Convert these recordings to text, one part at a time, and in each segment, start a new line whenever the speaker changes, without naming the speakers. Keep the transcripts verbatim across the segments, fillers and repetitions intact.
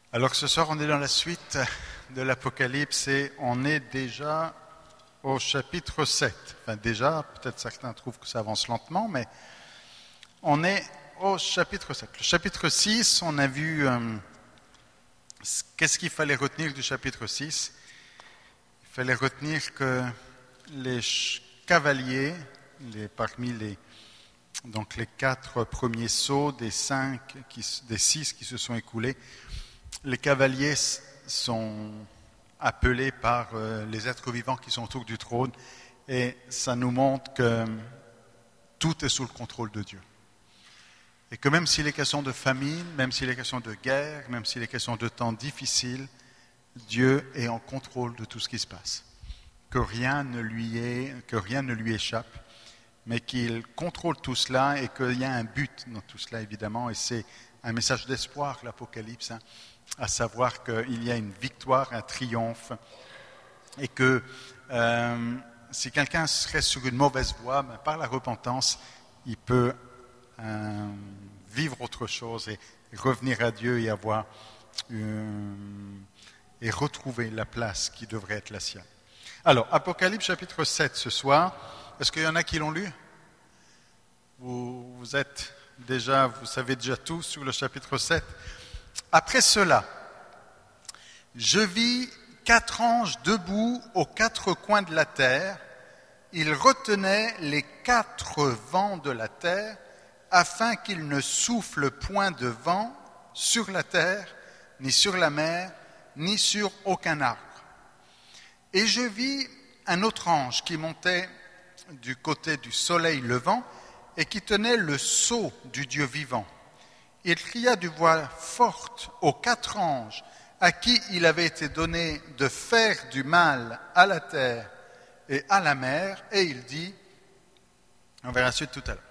Alors ce soir, on est dans la suite de l'Apocalypse et on est déjà au chapitre sept. Enfin déjà, peut-être certains trouvent que ça avance lentement, mais on est au chapitre sept. Le chapitre six, on a vu euh, qu'est-ce qu'il fallait retenir du chapitre six. Il fallait retenir que les cavaliers, les, parmi les, donc les quatre premiers sauts des, cinq qui, des six qui se sont écoulés, les cavaliers sont appelés par euh, les êtres vivants qui sont autour du trône et ça nous montre que tout est sous le contrôle de Dieu. Et que même s'il est question de famine, même s'il est question de guerre, même s'il est question de temps difficiles, Dieu est en contrôle de tout ce qui se passe. Que rien ne lui, est, que rien ne lui échappe, mais qu'il contrôle tout cela et qu'il y a un but dans tout cela évidemment. Et c'est un message d'espoir, l'Apocalypse, hein, à savoir qu'il y a une victoire, un triomphe, et que euh, si quelqu'un serait sur une mauvaise voie, ben, par la repentance, il peut euh, vivre autre chose et revenir à Dieu et avoir euh, et retrouver la place qui devrait être la sienne. Alors, Apocalypse chapitre sept ce soir, est-ce qu'il y en a qui l'ont lu ? Vous, vous êtes déjà, vous savez déjà tout sur le chapitre sept. Après cela, je vis quatre anges debout aux quatre coins de la terre. Ils retenaient les quatre vents de la terre afin qu'ils ne soufflent point de vent sur la terre, ni sur la mer, ni sur aucun arbre. Et je vis un autre ange qui montait du côté du soleil levant et qui tenait le sceau du Dieu vivant. Il cria d'une voix forte aux quatre anges à qui il avait été donné de faire du mal à la terre et à la mer, et il dit, on verra la suite tout à l'heure.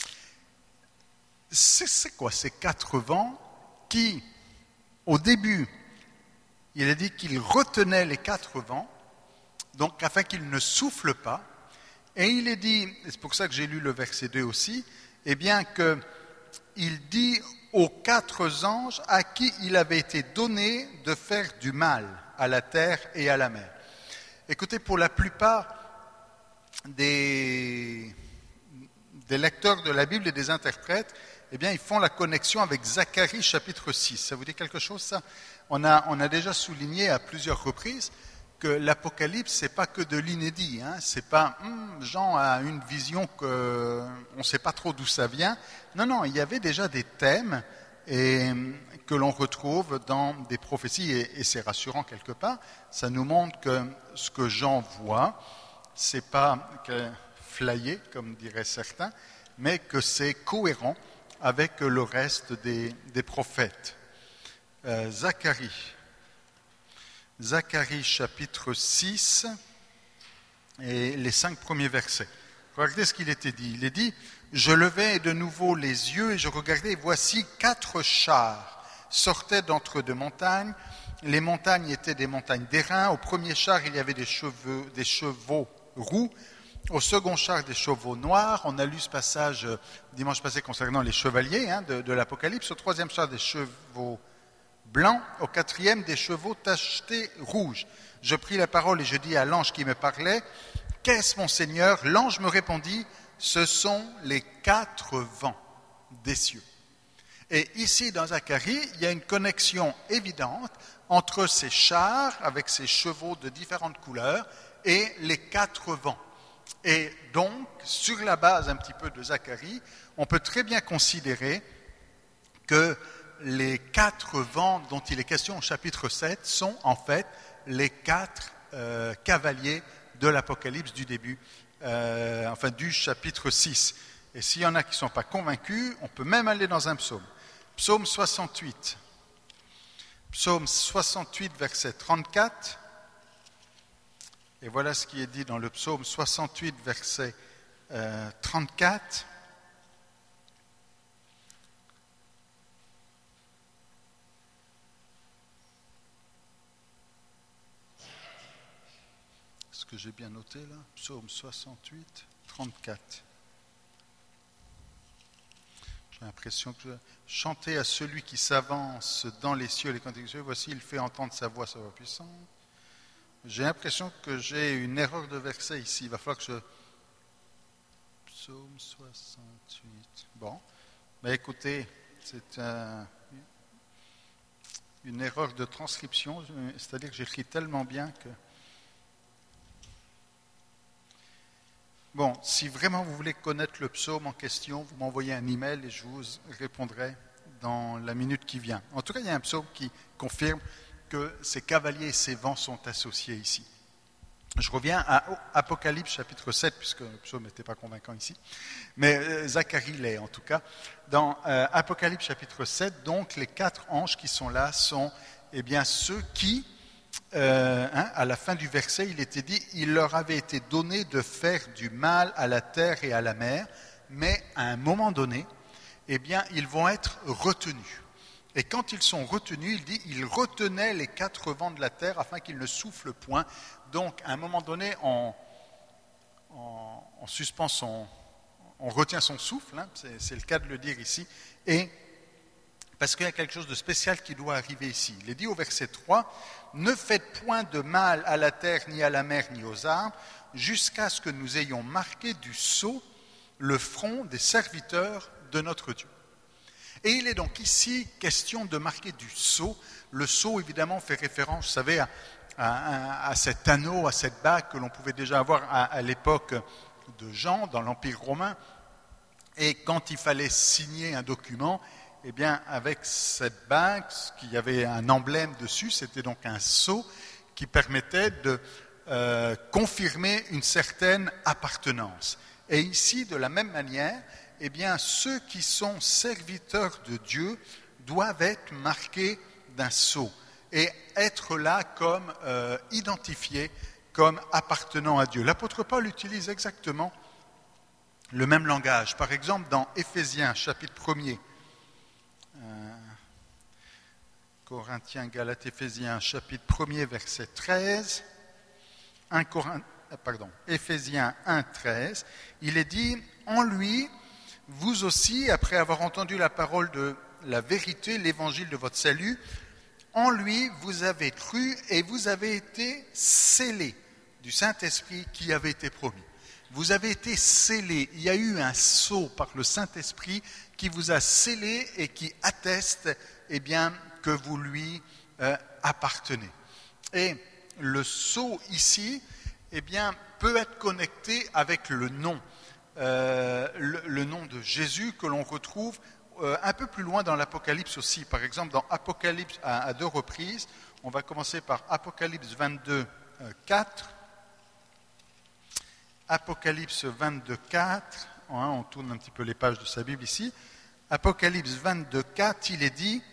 C'est, c'est quoi ces quatre vents qui, au début, il a dit qu'il retenait les quatre vents, donc afin qu'ils ne soufflent pas, et il est dit, et c'est pour ça que j'ai lu le verset deux aussi, eh bien que il dit aux quatre anges à qui il avait été donné de faire du mal à la terre et à la mer. Écoutez, pour la plupart des, des lecteurs de la Bible et des interprètes, eh bien, ils font la connexion avec Zacharie chapitre six. Ça vous dit quelque chose, ça ? On a, on a déjà souligné à plusieurs reprises que l'Apocalypse, ce n'est pas que de l'inédit. Hein. Ce n'est pas hum, Jean a une vision qu'on ne sait pas trop d'où ça vient. Non, non, il y avait déjà des thèmes et, que l'on retrouve dans des prophéties et, et c'est rassurant quelque part. Ça nous montre que ce que Jean voit, ce n'est pas que flyé, comme diraient certains, mais que c'est cohérent avec le reste des, des prophètes. Euh, Zacharie. Zacharie chapitre six et les cinq premiers versets. Regardez ce qu'il était dit. Il est dit, « Je levai de nouveau les yeux et je regardai, et voici quatre chars sortaient d'entre deux montagnes. Les montagnes étaient des montagnes d'airain. Au premier char, il y avait des chevaux, des chevaux roux. Au second char, des chevaux noirs. » On a lu ce passage dimanche passé concernant les chevaliers hein, de, de l'Apocalypse. Au troisième char, des chevaux blanc, au quatrième, des chevaux tachetés rouges. Je pris la parole et je dis à l'ange qui me parlait, « Qu'est-ce, mon Seigneur ?» L'ange me répondit, « Ce sont les quatre vents des cieux. » Et ici, dans Zacharie, il y a une connexion évidente entre ces chars, avec ces chevaux de différentes couleurs, et les quatre vents. Et donc, sur la base un petit peu de Zacharie, on peut très bien considérer que les quatre vents dont il est question au chapitre sept sont en fait les quatre euh, cavaliers de l'Apocalypse du début, euh, enfin du chapitre six. Et s'il y en a qui ne sont pas convaincus, on peut même aller dans un psaume. Psaume soixante-huit. Psaume soixante-huit, verset trente-quatre. Et voilà ce qui est dit dans le psaume soixante-huit, verset euh, trente-quatre. Est-ce que j'ai bien noté là ? Psaume soixante-huit, trente-quatre. J'ai l'impression que je chantais à celui qui s'avance dans les cieux, les cantiques des cieux, voici, il fait entendre sa voix, sa voix puissante. J'ai l'impression que j'ai une erreur de verset ici. Il va falloir que je... Psaume soixante-huit. Bon, mais écoutez, c'est un... une erreur de transcription, c'est-à-dire que j'écris tellement bien que... Bon, si vraiment vous voulez connaître le psaume en question, vous m'envoyez un email et je vous répondrai dans la minute qui vient. En tout cas, il y a un psaume qui confirme que ces cavaliers et ces vents sont associés ici. Je reviens à Apocalypse chapitre sept, puisque le psaume n'était pas convaincant ici, mais euh, Zacharie l'est en tout cas. Dans euh, Apocalypse chapitre sept, donc, les quatre anges qui sont là sont eh bien, ceux qui... Euh, hein, à la fin du verset, il était dit « Il leur avait été donné de faire du mal à la terre et à la mer, mais à un moment donné, eh bien, ils vont être retenus. » Et quand ils sont retenus, il dit « Ils retenaient les quatre vents de la terre afin qu'ils ne soufflent point. » Donc, à un moment donné, on, on, on suspend son... On retient son souffle, hein, c'est, c'est le cas de le dire ici, et parce qu'il y a quelque chose de spécial qui doit arriver ici. Il est dit au verset trois, « Ne faites point de mal à la terre, ni à la mer, ni aux arbres, jusqu'à ce que nous ayons marqué du sceau le front des serviteurs de notre Dieu. » Et il est donc ici question de marquer du sceau. Le sceau, évidemment, fait référence, vous savez, à, à, à cet anneau, à cette bague que l'on pouvait déjà avoir à, à l'époque de Jean, dans l'Empire romain. Et quand il fallait signer un document, eh bien, avec cette bague, qui avait un emblème dessus, c'était donc un sceau qui permettait de euh, confirmer une certaine appartenance. Et ici, de la même manière, eh bien, ceux qui sont serviteurs de Dieu doivent être marqués d'un sceau et être là comme euh, identifiés comme appartenant à Dieu. L'apôtre Paul utilise exactement le même langage. Par exemple, dans Éphésiens, chapitre premier, Euh, Corinthiens, Galates, Éphésiens, chapitre premier, verset treize, un Corinth... pardon, Éphésiens un, treize, il est dit « En lui, vous aussi, après avoir entendu la parole de la vérité, l'évangile de votre salut, en lui, vous avez cru et vous avez été scellés du Saint-Esprit qui avait été promis. » Vous avez été scellés. Il y a eu un sceau par le Saint-Esprit qui vous a scellé et qui atteste eh bien, que vous lui euh, appartenez. Et le sceau ici eh bien, peut être connecté avec le nom, euh, le, le nom de Jésus que l'on retrouve euh, un peu plus loin dans l'Apocalypse aussi. Par exemple, dans Apocalypse à, à deux reprises, on va commencer par Apocalypse vingt-deux, quatre. Apocalypse vingt-deux, quatre, hein, on tourne un petit peu les pages de sa Bible ici. Apocalypse vingt-deux, quatre, il est dit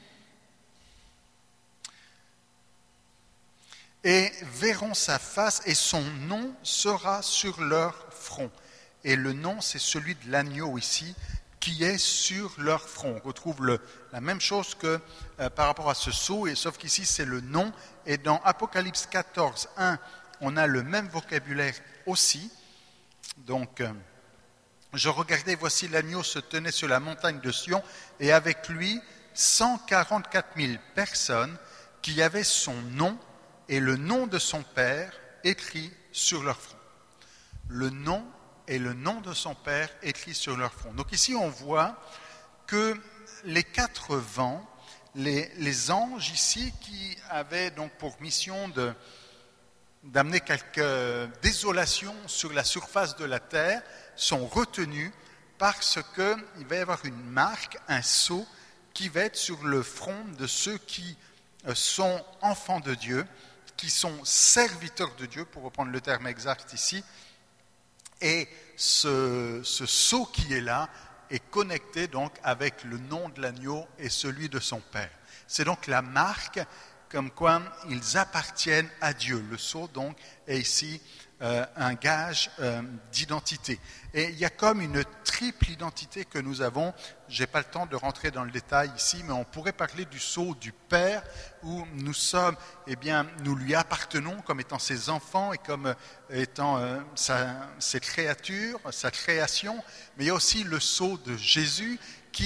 « Et verront sa face et son nom sera sur leur front. » Et le nom, c'est celui de l'agneau ici, qui est sur leur front. On retrouve le, la même chose que euh, par rapport à ce sceau, et, sauf qu'ici, c'est le nom. Et dans Apocalypse quatorze, un, on a le même vocabulaire aussi. Donc, euh, je regardais, voici l'agneau se tenait sur la montagne de Sion, et avec lui cent quarante-quatre mille personnes qui avaient son nom et le nom de son Père écrit sur leur front. Le nom et le nom de son Père écrit sur leur front. Donc ici, on voit que les quatre vents, les, les anges ici qui avaient donc pour mission de... d'amener quelques désolations sur la surface de la terre, sont retenus parce qu'il va y avoir une marque, un sceau, qui va être sur le front de ceux qui sont enfants de Dieu, qui sont serviteurs de Dieu, pour reprendre le terme exact ici. Et ce, ce sceau qui est là est connecté donc avec le nom de l'agneau et celui de son Père. C'est donc la marque comme quoi ils appartiennent à Dieu. Le sceau, donc, est ici euh, un gage euh, d'identité. Et il y a comme une triple identité que nous avons. Je n'ai pas le temps de rentrer dans le détail ici, mais on pourrait parler du sceau du Père, où nous sommes, eh bien, nous lui appartenons comme étant ses enfants et comme étant euh, sa, ses créatures, sa création. Mais il y a aussi le sceau de Jésus qui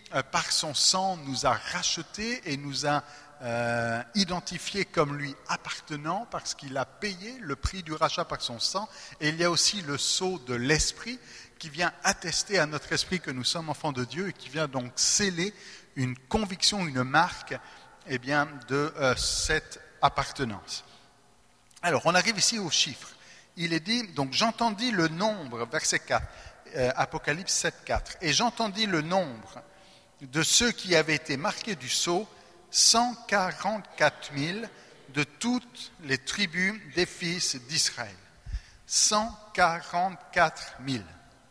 euh, par son sang, nous a rachetés et nous a euh, identifiés comme lui appartenant parce qu'il a payé le prix du rachat par son sang. Et il y a aussi le sceau de l'Esprit qui vient attester à notre esprit que nous sommes enfants de Dieu et qui vient donc sceller une conviction, une marque eh bien, de euh, cette appartenance. Alors, on arrive ici aux chiffres. Il est dit, donc j'entendis le nombre, verset quatre, euh, Apocalypse sept, quatre, et j'entendis le nombre de ceux qui avaient été marqués du sceau, cent quarante-quatre mille de toutes les tribus des fils d'Israël. cent quarante-quatre mille.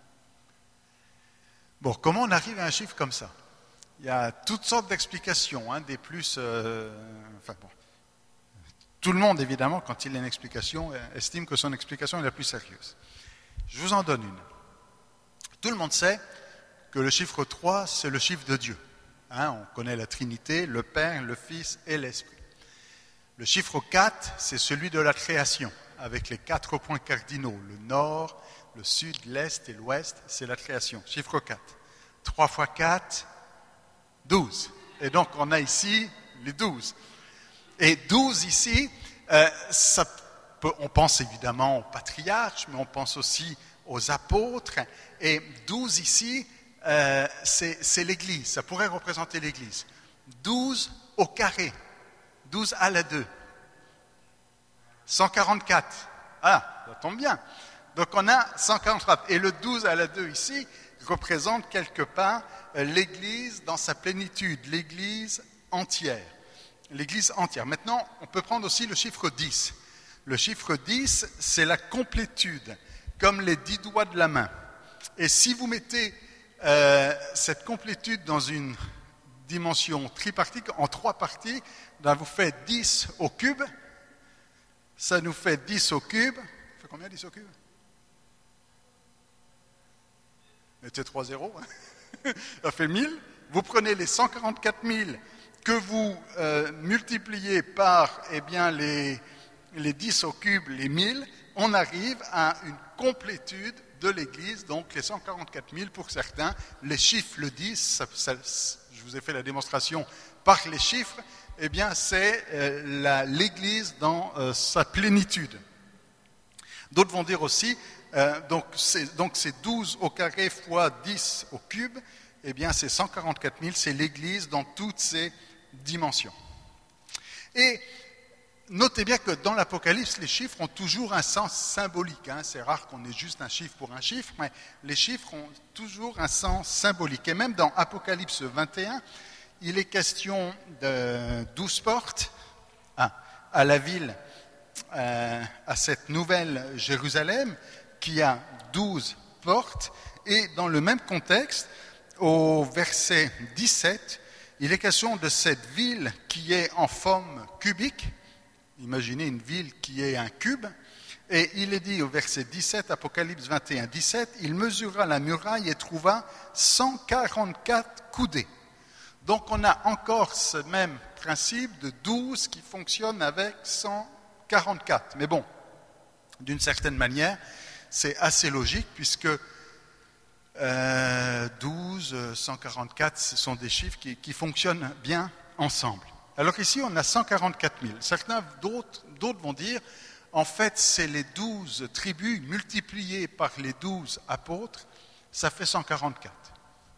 Bon, comment on arrive à un chiffre comme ça? Il y a toutes sortes d'explications, hein, des plus... Euh, enfin bon, tout le monde, évidemment, quand il a une explication, estime que son explication est la plus sérieuse. Je vous en donne une. Tout le monde sait que le chiffre trois, c'est le chiffre de Dieu. Hein, on connaît la Trinité, le Père, le Fils et l'Esprit. Le chiffre quatre, c'est celui de la création, avec les quatre points cardinaux, le nord, le sud, l'est et l'ouest, c'est la création. Chiffre quatre. trois fois quatre, douze. Et donc, on a ici les douze. Et douze ici, euh, ça peut, on pense évidemment aux patriarches, mais on pense aussi aux apôtres. Et douze ici, euh, c'est, c'est l'Église, ça pourrait représenter l'Église. douze au carré, douze à la deux. cent quarante-quatre. Ah, ça tombe bien. Donc on a cent quarante-quatre. Et le douze à la deux ici représente quelque part l'Église dans sa plénitude, l'Église entière. L'Église entière. Maintenant, on peut prendre aussi le chiffre dix. Le chiffre dix, c'est la complétude, comme les dix doigts de la main. Et si vous mettez euh, cette complétude dans une dimension tripartite, en trois parties, ben vous faites dix au cube. Ça nous fait dix au cube. Ça fait combien dix au cube? Mettez trois zéros. Ça fait mille. Vous prenez les cent quarante-quatre mille que vous euh, multipliez par eh bien, les, les dix au cube, les mille, on arrive à une complétude de l'Église, donc les cent quarante-quatre mille pour certains. Les chiffres le disent, ça, ça, je vous ai fait la démonstration par les chiffres, eh bien c'est euh, la, l'Église dans euh, sa plénitude. D'autres vont dire aussi, euh, donc, c'est, donc c'est douze au carré fois dix au cube, eh bien c'est cent quarante-quatre mille, c'est l'Église dans toutes ses dimensions. Et notez bien que dans l'Apocalypse, les chiffres ont toujours un sens symbolique. Hein. C'est rare qu'on ait juste un chiffre pour un chiffre, mais les chiffres ont toujours un sens symbolique. Et même dans Apocalypse vingt et un, il est question de douze portes ah, à la ville, euh, à cette nouvelle Jérusalem, qui a douze portes. Et dans le même contexte, au verset dix-sept, il est question de cette ville qui est en forme cubique. Imaginez une ville qui est un cube. Et il est dit au verset dix-sept, Apocalypse vingt et un, dix-sept, il mesura la muraille et trouva cent quarante-quatre coudées. Donc on a encore ce même principe de douze qui fonctionne avec cent quarante-quatre. Mais bon, d'une certaine manière, c'est assez logique puisque Euh, douze, cent quarante-quatre, ce sont des chiffres qui, qui fonctionnent bien ensemble. Alors ici, on a cent quarante-quatre mille. Certains, d'autres, d'autres vont dire, en fait, c'est les douze tribus multipliées par les douze apôtres, ça fait cent quarante-quatre.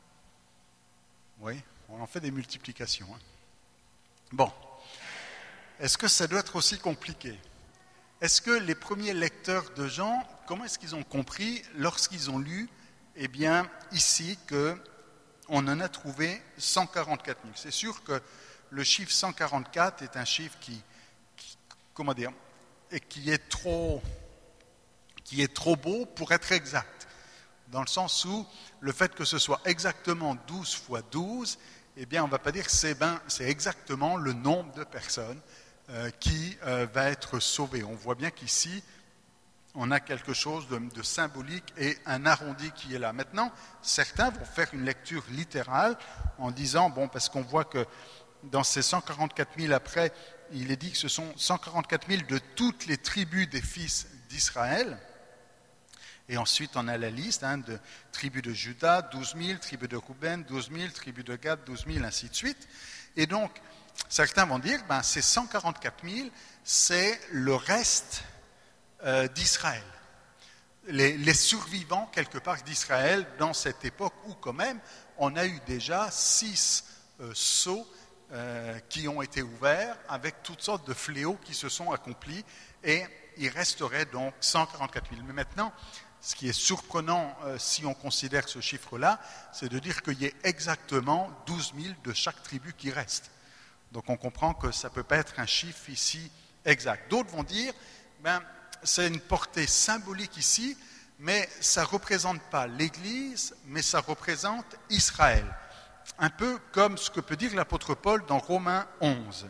Oui, on en fait des multiplications. Hein. Bon, est-ce que ça doit être aussi compliqué? Est-ce que les premiers lecteurs de Jean, comment est-ce qu'ils ont compris lorsqu'ils ont lu eh bien, ici, qu'on en a trouvé cent quarante-quatre mille. C'est sûr que le chiffre cent quarante-quatre est un chiffre qui, qui comment dire, et qui est trop, qui est trop beau pour être exact. Dans le sens où le fait que ce soit exactement douze fois douze, eh bien, on ne va pas dire que c'est, ben, c'est exactement le nombre de personnes euh, qui euh, va être sauvé. On voit bien qu'ici, on a quelque chose de, de symbolique et un arrondi qui est là. Maintenant, certains vont faire une lecture littérale en disant, bon, parce qu'on voit que dans ces cent quarante-quatre mille après, il est dit que ce sont cent quarante-quatre mille de toutes les tribus des fils d'Israël. Et ensuite, on a la liste hein, de tribus de Juda, douze mille, tribus de Ruben, douze mille, tribus de Gad, douze mille, ainsi de suite. Et donc, certains vont dire, ben, ces cent quarante-quatre mille, c'est le reste euh, d'Israël. Les, les survivants, quelque part, d'Israël dans cette époque où, quand même, on a eu déjà six euh, sceaux euh, qui ont été ouverts avec toutes sortes de fléaux qui se sont accomplis. Et il resterait donc cent quarante-quatre mille. Mais maintenant, ce qui est surprenant euh, si on considère ce chiffre-là, c'est de dire qu'il y ait exactement douze mille de chaque tribu qui reste. Donc on comprend que ça ne peut pas être un chiffre ici exact. D'autres vont dire, ben, c'est une portée symbolique ici, mais ça ne représente pas l'Église, mais ça représente Israël. Un peu comme ce que peut dire l'apôtre Paul dans Romains onze.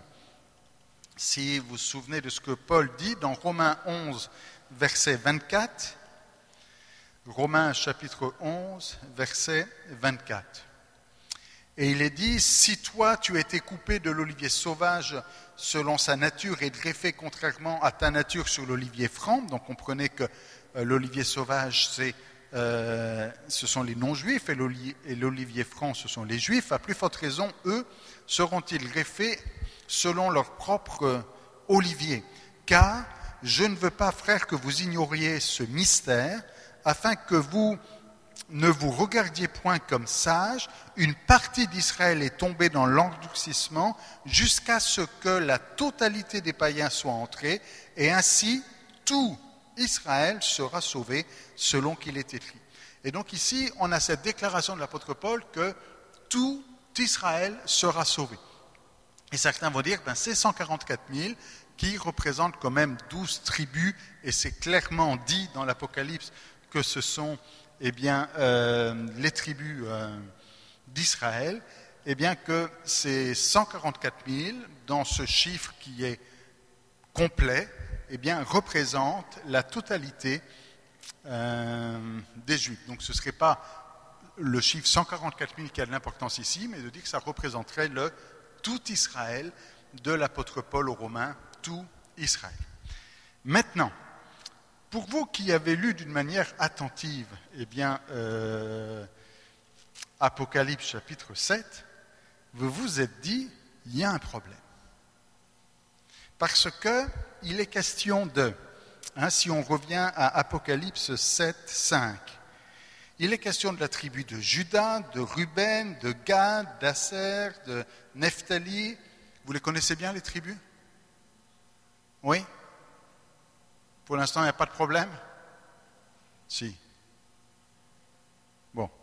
Si vous vous souvenez de ce que Paul dit dans Romains onze, verset vingt-quatre, Romains chapitre onze, verset vingt-quatre. Et il est dit, si toi tu as été coupé de l'olivier sauvage selon sa nature et greffé contrairement à ta nature sur l'olivier franc, donc comprenez que euh, l'olivier sauvage c'est, euh, ce sont les non-juifs et l'olivier, et l'olivier franc ce sont les juifs, à plus forte raison, eux seront-ils greffés selon leur propre olivier. Car je ne veux pas, frères, que vous ignoriez ce mystère, afin que vous ne vous regardiez point comme sages, une partie d'Israël est tombée dans l'endurcissement jusqu'à ce que la totalité des païens soit entrée, et ainsi tout Israël sera sauvé selon qu'il est écrit. Et donc ici, on a cette déclaration de l'apôtre Paul que tout Israël sera sauvé. Et certains vont dire, ben, c'est cent quarante-quatre mille qui représentent quand même douze tribus, et c'est clairement dit dans l'Apocalypse que ce sont eh bien, euh, les tribus euh, d'Israël, eh bien que ces cent quarante-quatre mille, dans ce chiffre qui est complet, eh bien, représentent la totalité euh, des Juifs. Donc ce ne serait pas le chiffre cent quarante-quatre mille qui a de l'importance ici, mais de dire que ça représenterait le tout Israël de l'apôtre Paul aux Romains, tout Israël. Maintenant, pour vous qui avez lu d'une manière attentive, eh bien, euh, Apocalypse chapitre sept, vous vous êtes dit, il y a un problème. Parce qu'il est question de, hein, si on revient à Apocalypse sept, cinq, il est question de la tribu de Juda, de Ruben, de Gad, d'Asser, de Nephtali. Vous les connaissez bien, les tribus? Oui? Pour l'instant, il n'y a pas de problème? Si. Bon.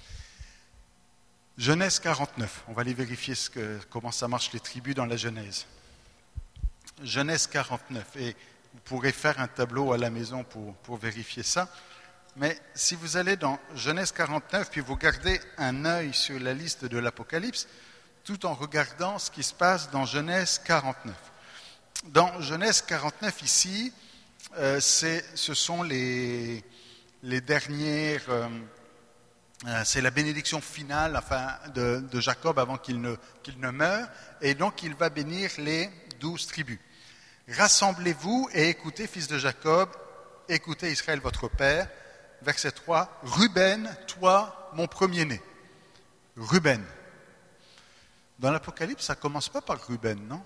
Genèse quarante-neuf. On va aller vérifier ce que, comment ça marche les tribus dans la Genèse. Genèse quarante-neuf. Et vous pourrez faire un tableau à la maison pour, pour vérifier ça. Mais si vous allez dans Genèse quarante-neuf, puis vous gardez un œil sur la liste de l'Apocalypse, tout en regardant ce qui se passe dans Genèse quarante-neuf. Dans Genèse quarante-neuf, ici, euh, c'est, ce sont les, les dernières... Euh, euh, c'est la bénédiction finale enfin, de, de Jacob avant qu'il ne, qu'il ne meure, et donc il va bénir les douze tribus. Rassemblez-vous et écoutez, fils de Jacob, écoutez Israël votre père. Verset trois, Ruben, toi, mon premier-né. Ruben. Dans l'Apocalypse, ça ne commence pas par Ruben, non?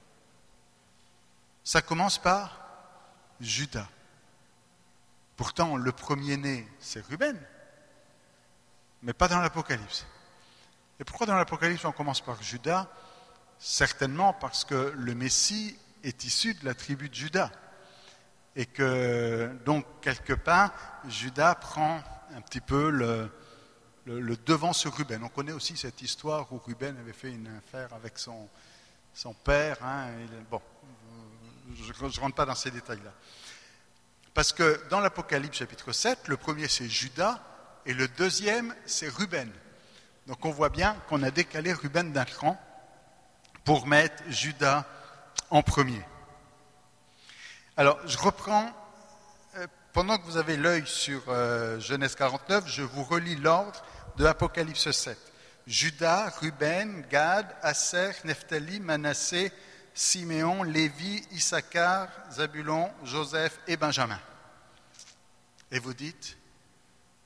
Ça commence par Juda. Pourtant, le premier-né, c'est Ruben, mais pas dans l'Apocalypse. Et pourquoi dans l'Apocalypse, on commence par Juda? Certainement parce que le Messie est issu de la tribu de Juda. Et que, donc, quelque part, Juda prend un petit peu le, le, le devant sur Ruben. On connaît aussi cette histoire où Ruben avait fait une affaire avec son, son père. Hein, il, bon, je ne rentre pas dans ces détails-là. Parce que dans l'Apocalypse chapitre sept, le premier c'est Juda et le deuxième c'est Ruben. Donc on voit bien qu'on a décalé Ruben d'un cran pour mettre Juda en premier. Alors, je reprends, euh, pendant que vous avez l'œil sur euh, Genèse quarante-neuf, je vous relis l'ordre de Apocalypse sept. Juda, Ruben, Gad, Asser, Nephtali, Manassé, Siméon, Lévi, Issachar, Zabulon, Joseph et Benjamin. Et vous dites,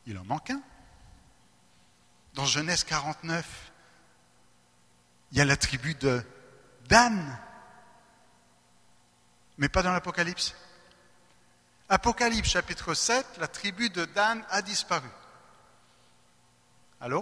il en manque un. Dans Genèse quarante-neuf, il y a la tribu de Dan, mais pas dans l'Apocalypse. Apocalypse chapitre sept, la tribu de Dan a disparu. Allô?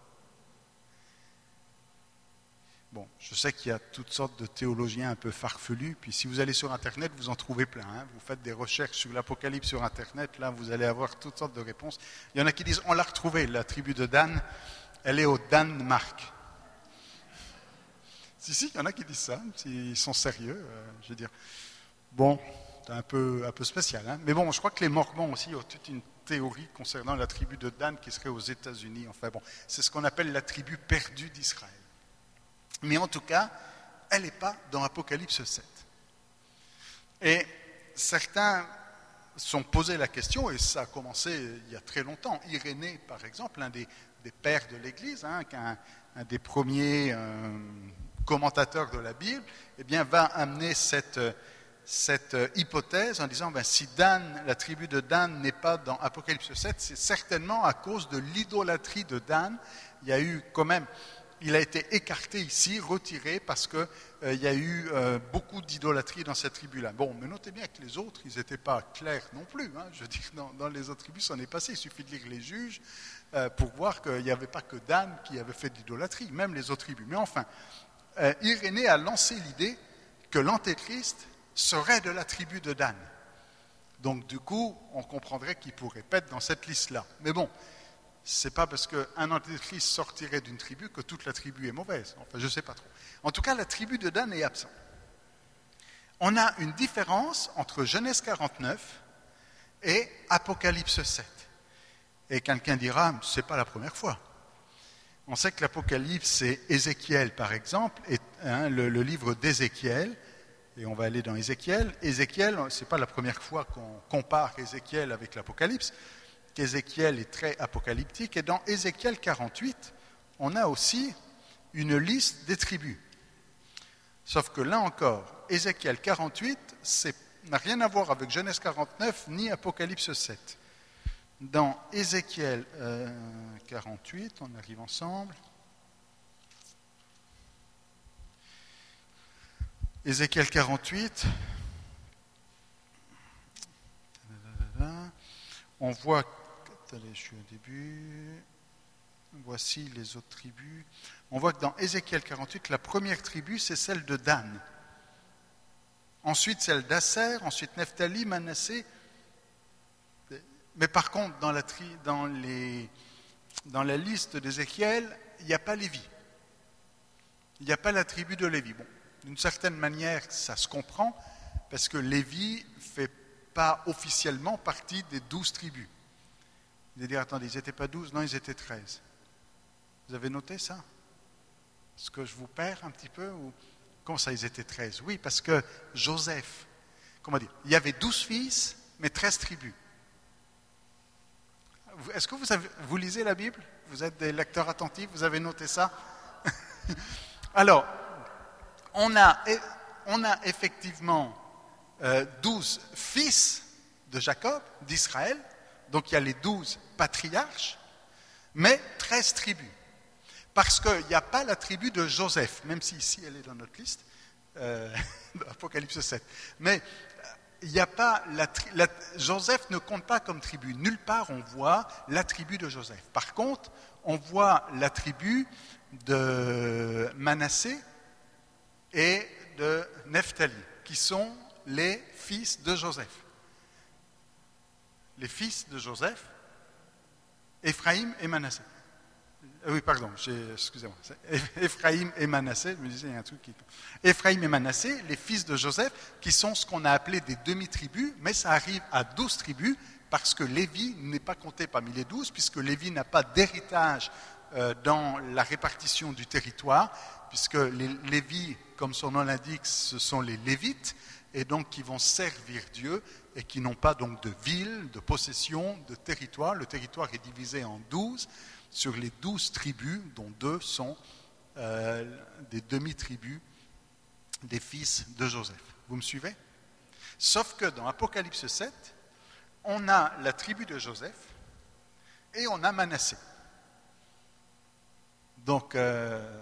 Bon, je sais qu'il y a toutes sortes de théologiens un peu farfelus, puis si vous allez sur Internet, vous en trouvez plein. Hein. Vous faites des recherches sur l'Apocalypse sur Internet, là, vous allez avoir toutes sortes de réponses. Il y en a qui disent, on l'a retrouvée, la tribu de Dan, elle est au Danemark. Si, si, il y en a qui disent ça, ils sont sérieux, euh, je veux dire. Bon, c'est un peu, un peu spécial, hein. Mais bon, je crois que les Mormons aussi ont toute une théorie concernant la tribu de Dan qui serait aux États-Unis. Enfin bon, c'est ce qu'on appelle la tribu perdue d'Israël. Mais en tout cas, elle n'est pas dans Apocalypse sept. Et certains se sont posé la question, et ça a commencé il y a très longtemps. Irénée, par exemple, l'un des, des pères de l'Église, hein, un, un des premiers euh, commentateurs de la Bible, eh bien, va amener cette, cette hypothèse en disant, ben, si Dan, la tribu de Dan n'est pas dans Apocalypse sept, c'est certainement à cause de l'idolâtrie de Dan. Il y a eu quand même... Il a été écarté ici, retiré, parce qu'il euh, y a eu euh, beaucoup d'idolâtrie dans cette tribu-là. Bon, mais notez bien que les autres, ils n'étaient pas clairs non plus. Hein. Je veux dire, dans, dans les autres tribus, ça en est passé. Il suffit de lire les juges euh, pour voir qu'il n'y avait pas que Dan qui avait fait de l'idolâtrie, même les autres tribus. Mais enfin, euh, Irénée a lancé l'idée que l'Antéchrist serait de la tribu de Dan. Donc, du coup, on comprendrait qu'il pourrait pas être dans cette liste-là. Mais bon... C'est pas parce qu'un antéchrist sortirait d'une tribu que toute la tribu est mauvaise. Enfin, je ne sais pas trop. En tout cas, la tribu de Dan est absente. On a une différence entre Genèse quarante-neuf et Apocalypse sept. Et quelqu'un dira, ce n'est pas la première fois. On sait que l'Apocalypse, c'est Ézéchiel, par exemple, et, hein, le, le livre d'Ézéchiel, et on va aller dans Ézéchiel. Ézéchiel, ce n'est pas la première fois qu'on compare Ézéchiel avec l'Apocalypse, qu'Ézéchiel est très apocalyptique, et dans Ézéchiel quarante-huit, on a aussi une liste des tribus. Sauf que là encore, Ézéchiel quarante-huit, c'est, n'a rien à voir avec Genèse quarante-neuf ni Apocalypse sept. Dans Ézéchiel euh, quarante-huit, on arrive ensemble. Ézéchiel quarante-huit, on voit... Allez, je suis au début. Voici les autres tribus. On voit que dans Ézéchiel quarante-huit, la première tribu, c'est celle de Dan. Ensuite, celle d'Asser, ensuite Nephtali, Manassé. Mais par contre, dans la, tri, dans les, dans la liste d'Ézéchiel, il n'y a pas Lévi. Il n'y a pas la tribu de Lévi. Bon, d'une certaine manière, ça se comprend, parce que Lévi ne fait pas officiellement partie des douze tribus. Vous allez dire, attendez, ils n'étaient pas douze, non, ils étaient treize. Vous avez noté ça? Est-ce que je vous perds un petit peu ou... Comment ça, ils étaient treize? Oui, parce que Joseph, comment dire, il y avait douze fils, mais treize tribus. Est-ce que vous, avez, vous lisez la Bible? Vous êtes des lecteurs attentifs, vous avez noté ça? Alors, on a, on a effectivement euh, douze fils de Jacob, d'Israël. Donc il y a les douze patriarches, mais treize tribus. Parce qu'il n'y a pas la tribu de Joseph, même si ici elle est dans notre liste, euh, Apocalypse sept. Mais il n'y a pas la, la Joseph ne compte pas comme tribu. Nulle part on voit la tribu de Joseph. Par contre, on voit la tribu de Manassé et de Nephtali, qui sont les fils de Joseph. Les fils de Joseph, Éphraïm et Manassé. Oui, pardon, excusez-moi. Éphraïm et Manassé, je me disais, il y a un truc qui... Éphraïm et Manassé, les fils de Joseph, qui sont ce qu'on a appelé des demi-tribus, mais ça arrive à douze tribus, parce que Lévi n'est pas compté parmi les douze, puisque Lévi n'a pas d'héritage euh, dans la répartition du territoire, puisque les Lévis, comme son nom l'indique, ce sont les Lévites, et donc qui vont servir Dieu, et qui n'ont pas donc de ville, de possession, de territoire. Le territoire est divisé en douze, sur les douze tribus, dont deux sont euh, des demi-tribus des fils de Joseph. Vous me suivez? Sauf que dans Apocalypse sept, on a la tribu de Joseph, et on a Manassé. Donc, euh,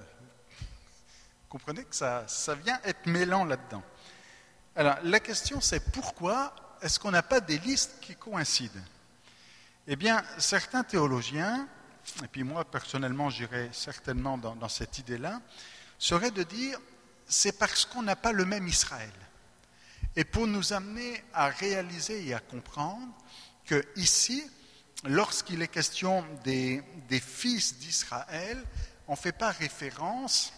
comprenez que ça, ça vient être mêlant là-dedans. Alors, la question c'est pourquoi est-ce qu'on n'a pas des listes qui coïncident ? Eh bien, certains théologiens, et puis moi personnellement j'irais certainement dans, dans cette idée-là, serait de dire c'est parce qu'on n'a pas le même Israël. Et pour nous amener à réaliser et à comprendre que ici, lorsqu'il est question des, des fils d'Israël, on ne fait pas référence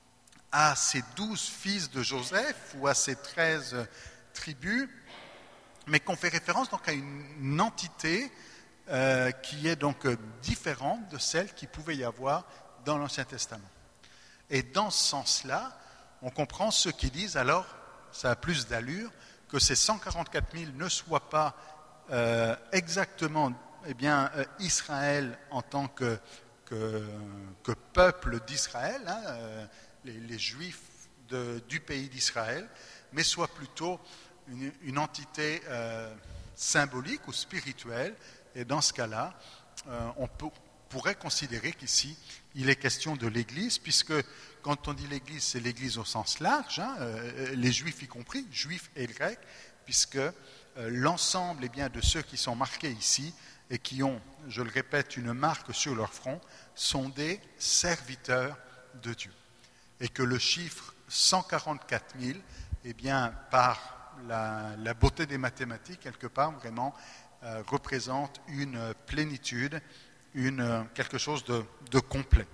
à ces douze fils de Joseph ou à ces treize tribus, mais qu'on fait référence donc à une, une entité euh, qui est donc différente de celle qu'il pouvait y avoir dans l'Ancien Testament. Et dans ce sens-là, on comprend ceux qui disent alors, ça a plus d'allure, que ces cent quarante-quatre mille ne soient pas euh, exactement eh bien, euh, Israël en tant que, que, que peuple d'Israël, hein, euh, les, les Juifs de, du pays d'Israël, mais soit plutôt une, une entité euh, symbolique ou spirituelle. Et dans ce cas-là, euh, on peut, pourrait considérer qu'ici, il est question de l'Église, puisque quand on dit l'Église, c'est l'Église au sens large, hein, euh, les Juifs y compris, Juifs et Grecs, puisque euh, l'ensemble eh bien, de ceux qui sont marqués ici et qui ont, je le répète, une marque sur leur front, sont des serviteurs de Dieu. Et que le chiffre cent quarante-quatre mille, eh bien, par la, la beauté des mathématiques, quelque part, vraiment, euh, représente une plénitude, une, quelque chose de, de complet.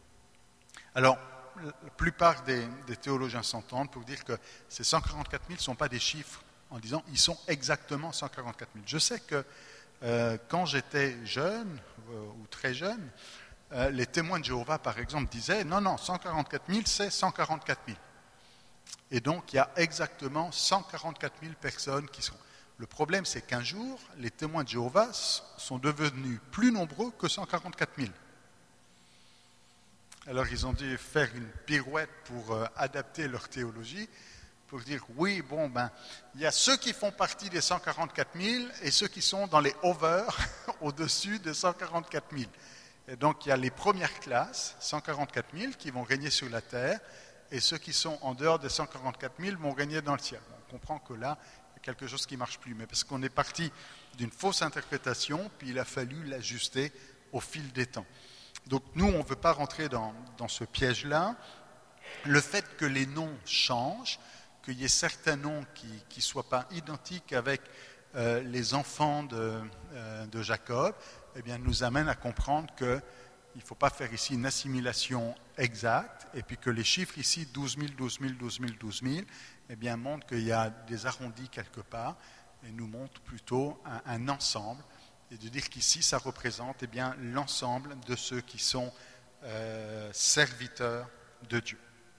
Alors, la plupart des, des théologiens s'entendent pour dire que ces cent quarante-quatre mille ne sont pas des chiffres en disant ils sont exactement cent quarante-quatre mille. Je sais que euh, quand j'étais jeune euh, ou très jeune, euh, les témoins de Jéhovah, par exemple, disaient non, non, cent quarante-quatre mille, c'est cent quarante-quatre mille. Et donc, il y a exactement cent quarante-quatre mille personnes qui sont. Le problème, c'est qu'un jour, les témoins de Jéhovah sont devenus plus nombreux que cent quarante-quatre mille. Alors, ils ont dû faire une pirouette pour euh, adapter leur théologie, pour dire, oui, bon, ben, il y a ceux qui font partie des cent quarante-quatre mille et ceux qui sont dans les over, au-dessus des cent quarante-quatre mille. Et donc, il y a les premières classes, cent quarante-quatre mille, qui vont régner sur la terre, et ceux qui sont en dehors des cent quarante-quatre mille vont régner dans le ciel. On comprend que là, il y a quelque chose qui ne marche plus, mais parce qu'on est parti d'une fausse interprétation, puis il a fallu l'ajuster au fil des temps. Donc nous, on ne veut pas rentrer dans, dans ce piège-là. Le fait que les noms changent, qu'il y ait certains noms qui ne soient pas identiques avec euh, les enfants de, euh, de Jacob, eh bien, nous amène à comprendre qu'il ne faut pas faire ici une assimilation exacte, et puis que les chiffres ici, douze mille, douze mille, douze mille, douze mille, eh bien, montrent qu'il y a des arrondis quelque part, et nous montrent plutôt un, un ensemble, et de dire qu'ici, ça représente eh bien, l'ensemble de ceux qui sont euh, serviteurs de Dieu.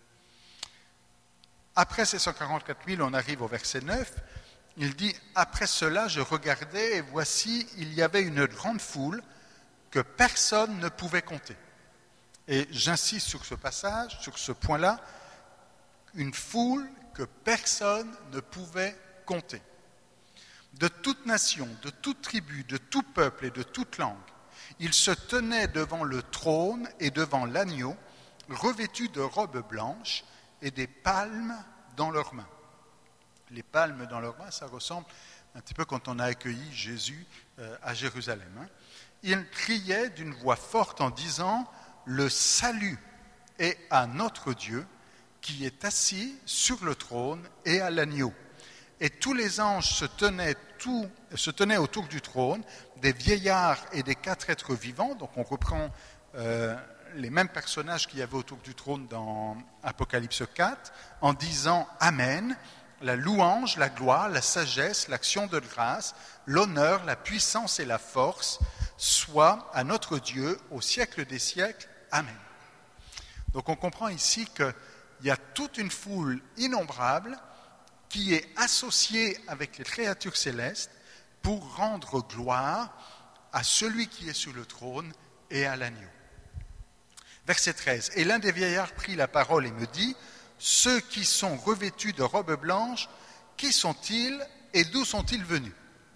Après ces cent quarante-quatre mille, on arrive au verset neuf, il dit « Après cela, je regardais, et voici, il y avait une grande foule que personne ne pouvait compter. » Et j'insiste sur ce passage, sur ce point-là, une foule que personne ne pouvait compter. De toute nation, de toute tribu, de tout peuple et de toute langue, ils se tenaient devant le trône et devant l'agneau, revêtus de robes blanches et des palmes dans leurs mains. Les palmes dans leurs mains, ça ressemble un petit peu quand on a accueilli Jésus euh, à Jérusalem. Hein. Ils criaient d'une voix forte en disant « Le salut est à notre Dieu qui est assis sur le trône et à l'agneau. » Et tous les anges se tenaient, tout, se tenaient autour du trône, des vieillards et des quatre êtres vivants. Donc on reprend euh, les mêmes personnages qu'il y avait autour du trône dans Apocalypse quatre, en disant « Amen ». La louange, la gloire, la sagesse, l'action de grâce, l'honneur, la puissance et la force soient à notre Dieu au siècle des siècles. Amen. Donc on comprend ici qu'il y a toute une foule innombrable qui est associée avec les créatures célestes pour rendre gloire à celui qui est sur le trône et à l'agneau. Verset treize. Et l'un des vieillards prit la parole et me dit « Ceux qui sont revêtus de robes blanches, qui sont-ils et d'où sont-ils venus »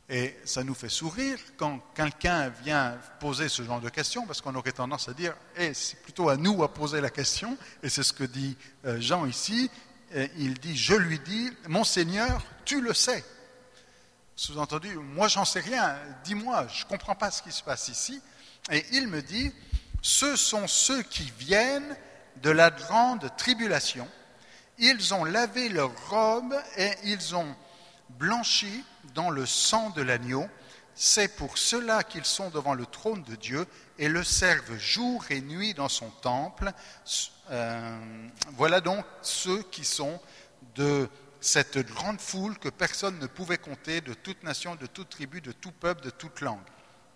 Et ça nous fait sourire quand quelqu'un vient poser ce genre de questions, parce qu'on aurait tendance à dire hey, « c'est plutôt à nous à poser la question », et c'est ce que dit Jean ici. Il dit « je lui dis, mon Seigneur, tu le sais ». Sous-entendu, moi j'en sais rien, dis-moi, je ne comprends pas ce qui se passe ici. Et il me dit « ce sont ceux qui viennent de la grande tribulation, ils ont lavé leurs robes et ils ont blanchi dans le sang de l'agneau, c'est pour cela qu'ils sont devant le trône de Dieu et le servent jour et nuit dans son temple. Euh, voilà donc ceux qui sont de cette grande foule que personne ne pouvait compter, de toute nation, de toute tribu, de tout peuple, de toute langue.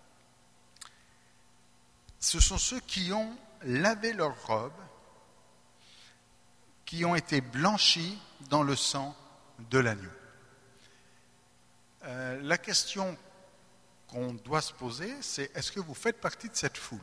Ce sont ceux qui ont lavé leurs robes, qui ont été blanchis dans le sang de l'agneau. Euh, la question qu'on doit se poser, c'est est-ce que vous faites partie de cette foule?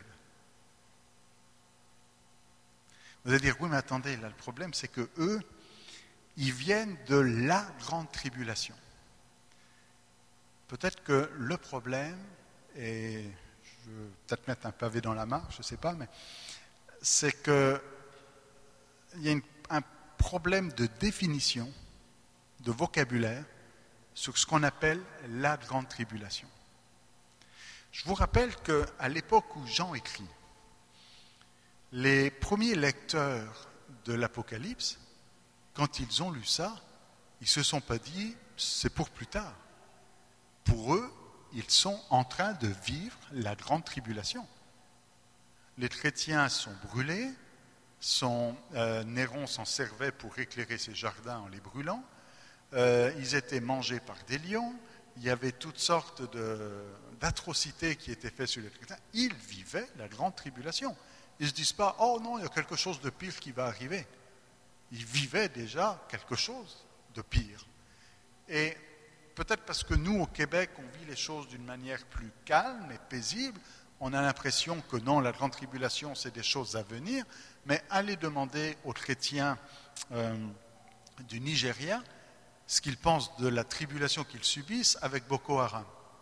Vous allez dire, oui, mais attendez, là, le problème, c'est que eux, ils viennent de la grande tribulation. Peut-être que le problème, et je vais peut-être mettre un pavé dans la mare, je ne sais pas, mais c'est qu'il y a une, un problème de définition, de vocabulaire, sur ce qu'on appelle la grande tribulation. Je vous rappelle qu'à l'époque où Jean écrit, les premiers lecteurs de l'Apocalypse, quand ils ont lu ça, ils ne se sont pas dit « c'est pour plus tard ». Pour eux, ils sont en train de vivre la grande tribulation. Les chrétiens sont brûlés, son, euh, Néron s'en servait pour éclairer ses jardins en les brûlant, euh, ils étaient mangés par des lions, il y avait toutes sortes de, d'atrocités qui étaient faites sur les chrétiens. Ils vivaient la grande tribulation. Ils ne se disent pas « oh non, il y a quelque chose de pire qui va arriver ». Ils vivaient déjà quelque chose de pire. Et peut-être parce que nous, au Québec, on vit les choses d'une manière plus calme et paisible, on a l'impression que non, la grande tribulation, c'est des choses à venir, mais allez demander aux chrétiens euh, du Nigeria ce qu'ils pensent de la tribulation qu'ils subissent avec Boko Haram.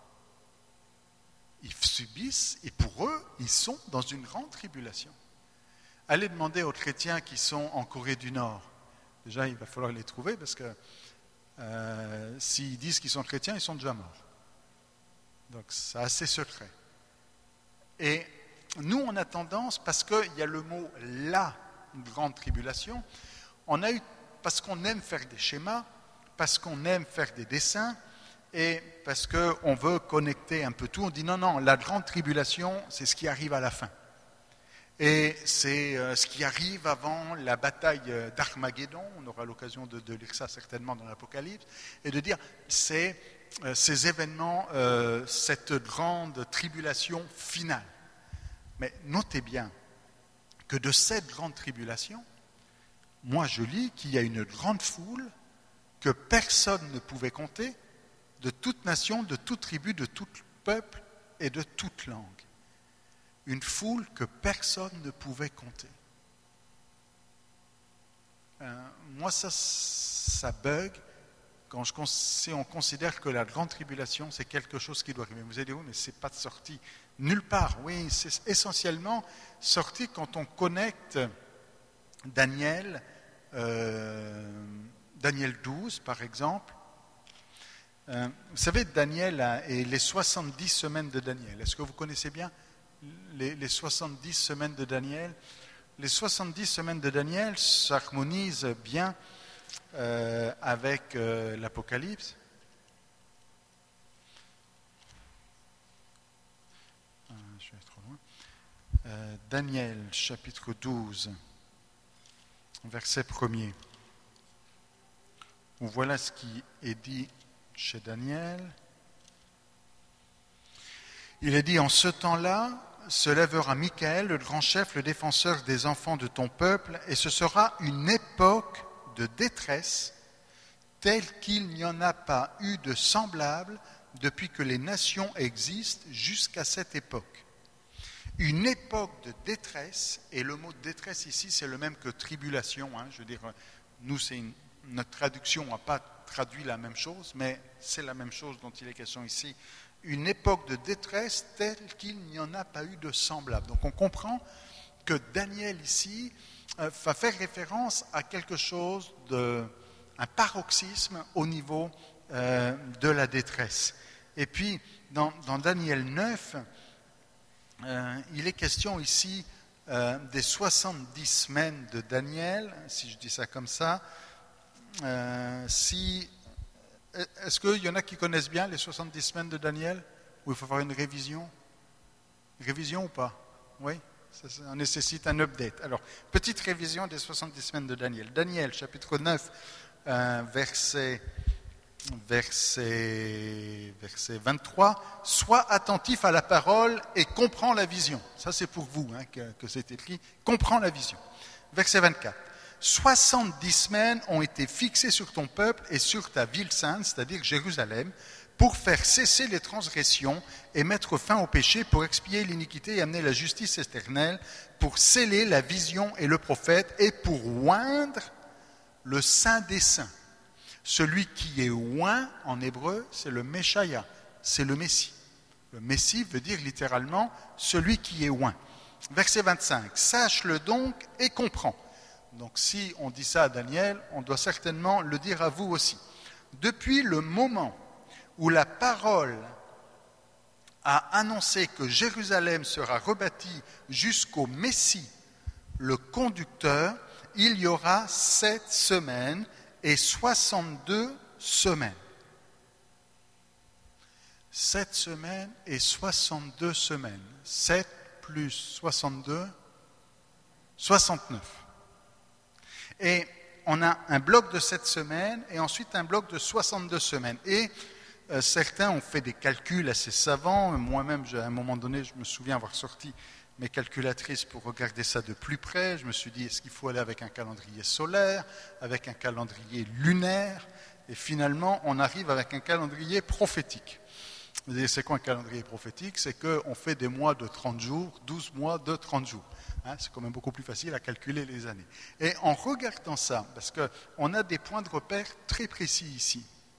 Ils subissent, et pour eux, ils sont dans une grande tribulation. Allez demander aux chrétiens qui sont en Corée du Nord. Déjà, il va falloir les trouver parce que euh, s'ils disent qu'ils sont chrétiens, ils sont déjà morts. Donc, c'est assez secret. Et nous, on a tendance, parce qu'il y a le mot « la grande tribulation », on a eu, parce qu'on aime faire des schémas, parce qu'on aime faire des dessins, et parce qu'on veut connecter un peu tout, on dit non, non, la grande tribulation, c'est ce qui arrive à la fin. Et c'est euh, ce qui arrive avant la bataille d'Armageddon, on aura l'occasion de, de lire ça certainement dans l'Apocalypse, et de dire c'est euh, ces événements, euh, cette grande tribulation finale. Mais notez bien que de cette grande tribulation, moi je lis qu'il y a une grande foule que personne ne pouvait compter, de toute nation, de toute tribu, de tout peuple et de toute langue. Une foule que personne ne pouvait compter. Euh, moi, ça, ça bug quand je, si on considère que la grande tribulation, c'est quelque chose qui doit arriver. Vous allez dire, oui, mais ce n'est pas sorti nulle part. Oui, c'est essentiellement sorti quand on connecte Daniel, euh, Daniel douze, par exemple. Euh, vous savez, Daniel a, et les soixante-dix semaines de Daniel, est-ce que vous connaissez bien les, les soixante-dix semaines de Daniel? Les soixante-dix semaines de Daniel s'harmonisent bien euh, avec euh, l'Apocalypse. Ah, je vais trop loin. Euh, Daniel, chapitre douze, verset premier. Voilà ce qui est dit chez Daniel. Il est dit, en ce temps-là, se lèvera Michaël, le grand chef, le défenseur des enfants de ton peuple, et ce sera une époque de détresse telle qu'il n'y en a pas eu de semblable depuis que les nations existent jusqu'à cette époque. Une époque de détresse, et le mot détresse ici, c'est le même que tribulation. Hein, je veux dire, nous, c'est une notre traduction n'a pas traduit la même chose, mais c'est la même chose dont il est question ici. Une époque de détresse telle qu'il n'y en a pas eu de semblable. Donc on comprend que Daniel ici euh, va faire référence à quelque chose de, un paroxysme au niveau euh, de la détresse. Et puis dans, dans Daniel neuf, euh, il est question ici euh, des soixante-dix semaines de Daniel, si je dis ça comme ça. Euh, si, est-ce qu'il y en a qui connaissent bien les soixante-dix semaines de Daniel? Ou il faut faire une révision? Révision ou pas? Oui, ça, ça nécessite un update. Alors, petite révision des soixante-dix semaines de Daniel. Daniel, chapitre neuf, euh, verset, verset, verset vingt-trois. « Sois attentif à la parole et comprends la vision. » Ça, c'est pour vous hein, que, que c'est écrit. « Comprends la vision. » Verset vingt-quatre. soixante-dix semaines ont été fixées sur ton peuple et sur ta ville sainte, c'est-à-dire Jérusalem, pour faire cesser les transgressions et mettre fin au péché, pour expier l'iniquité et amener la justice éternelle, pour sceller la vision et le prophète, et pour oindre le Saint des Saints. Celui qui est oint, en hébreu, c'est le Meshaïa, c'est le Messie. Le Messie veut dire littéralement celui qui est oint. Verset vingt-cinq. « Sache-le donc et comprends. » Donc si on dit ça à Daniel, on doit certainement le dire à vous aussi. Depuis le moment où la parole a annoncé que Jérusalem sera rebâtie jusqu'au Messie, le conducteur, il y aura sept semaines et soixante-deux semaines. Sept semaines et soixante-deux semaines. Sept plus soixante-deux, soixante-neuf. Et on a un bloc de sept semaines et ensuite un bloc de soixante-deux semaines. Et euh, certains ont fait des calculs assez savants. Moi-même, à un moment donné, je me souviens avoir sorti mes calculatrices pour regarder ça de plus près. Je me suis dit, est-ce qu'il faut aller avec un calendrier solaire, avec un calendrier lunaire? Et finalement, on arrive avec un calendrier prophétique. Vous savez, c'est quoi un calendrier prophétique? C'est qu'on fait des mois de trente jours, douze mois de trente jours. Hein, c'est quand même beaucoup plus facile à calculer les années. Et en regardant ça, parce qu'on a des points de repère très précis ici,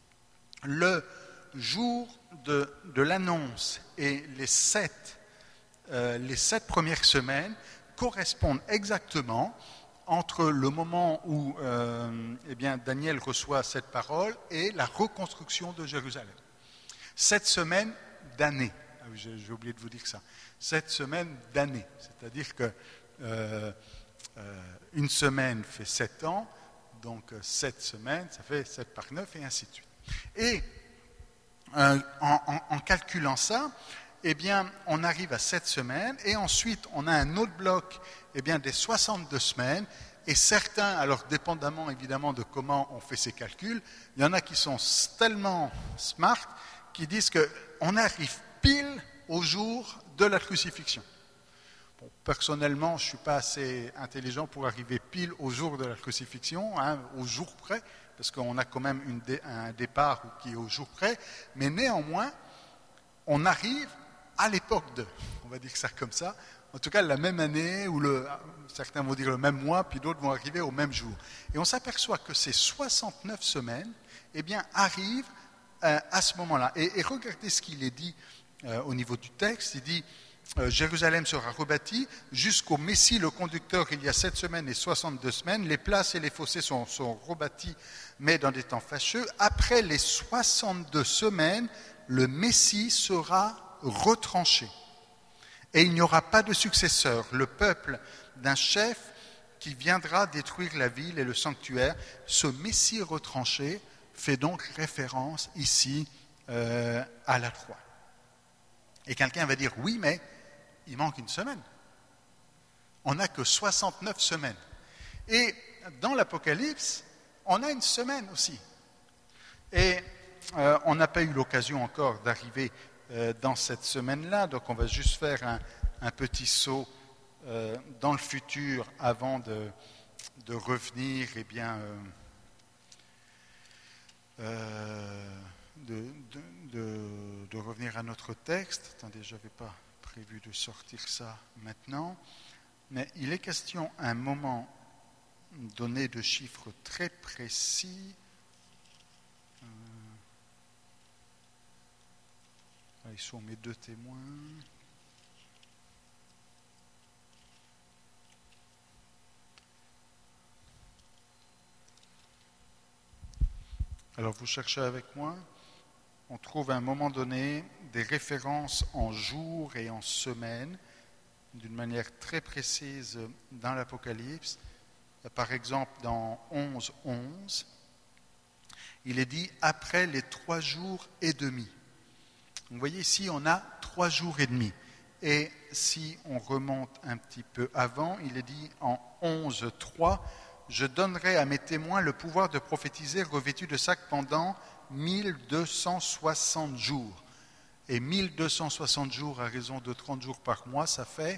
le jour de, de l'annonce et les sept, euh, les sept premières semaines correspondent exactement entre le moment où euh, eh bien, Daniel reçoit cette parole et la reconstruction de Jérusalem. Sept semaines d'année. Ah oui, j'ai, j'ai oublié de vous dire ça. Sept semaines d'année. C'est-à-dire que euh, euh, une semaine fait sept ans, donc sept semaines, ça fait sept par neuf et ainsi de suite. Et euh, en, en, en calculant ça, eh bien, on arrive à sept semaines et ensuite on a un autre bloc eh bien, des soixante-deux semaines. Et certains, alors dépendamment évidemment de comment on fait ces calculs, il y en a qui sont tellement smart qui disent qu'on arrive pile au jour de la crucifixion. Bon, personnellement, je ne suis pas assez intelligent pour arriver pile au jour de la crucifixion, hein, au jour près, parce qu'on a quand même une dé, un départ qui est au jour près, mais néanmoins, on arrive à l'époque de, on va dire ça comme ça, en tout cas la même année, ou le, certains vont dire le même mois, puis d'autres vont arriver au même jour. Et on s'aperçoit que ces soixante-neuf semaines eh bien, arrivent euh, à ce moment-là. Et, et regardez ce qu'il est dit euh, au niveau du texte, il dit euh, « Jérusalem sera rebâtie, jusqu'au Messie le conducteur, il y a sept semaines et soixante-deux semaines, les places et les fossés sont, sont rebâtis, mais dans des temps fâcheux. Après les soixante-deux semaines, le Messie sera retranché. Et il n'y aura pas de successeur, le peuple d'un chef qui viendra détruire la ville et le sanctuaire. Ce Messie retranché fait donc référence ici euh, à la croix. » Et quelqu'un va dire, oui, mais il manque une semaine. On n'a que soixante-neuf semaines. Et dans l'Apocalypse, on a une semaine aussi. Et euh, on n'a pas eu l'occasion encore d'arriver euh, dans cette semaine-là, donc on va juste faire un, un petit saut euh, dans le futur avant de, de revenir, eh bien, euh, euh, de, de, de, de revenir à notre texte. Attendez, je n'avais pas prévu de sortir ça maintenant, mais il est question un moment donner de chiffres très précis. Euh, ils sont mes deux témoins. Alors vous cherchez avec moi, on trouve à un moment donné des références en jours et en semaines, d'une manière très précise dans l'Apocalypse. Par exemple, dans onze onze, il est dit « après les trois jours et demi ». Vous voyez ici, on a trois jours et demi. Et si on remonte un petit peu avant, il est dit en onze trois, « Je donnerai à mes témoins le pouvoir de prophétiser revêtus de sac pendant mille deux cent soixante jours. » Et mille deux cent soixante jours à raison de trente jours par mois, ça fait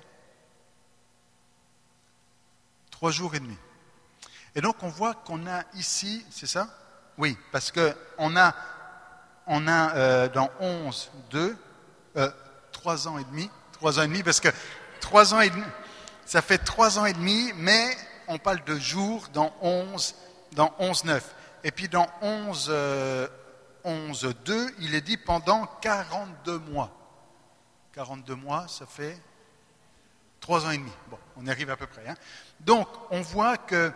trois jours et demi. Et donc on voit qu'on a ici, c'est ça ? Oui, parce qu'on a, on a euh, dans onze deux, euh, trois ans et demi, trois ans et demi, parce que trois ans et demi, ça fait trois ans et demi, mais on parle de jours dans onze, dans onze neuf. Et puis dans onze deux, il est dit pendant quarante-deux mois. quarante-deux mois, ça fait trois ans et demi. Bon, on y arrive à peu près. Hein. Donc, on voit que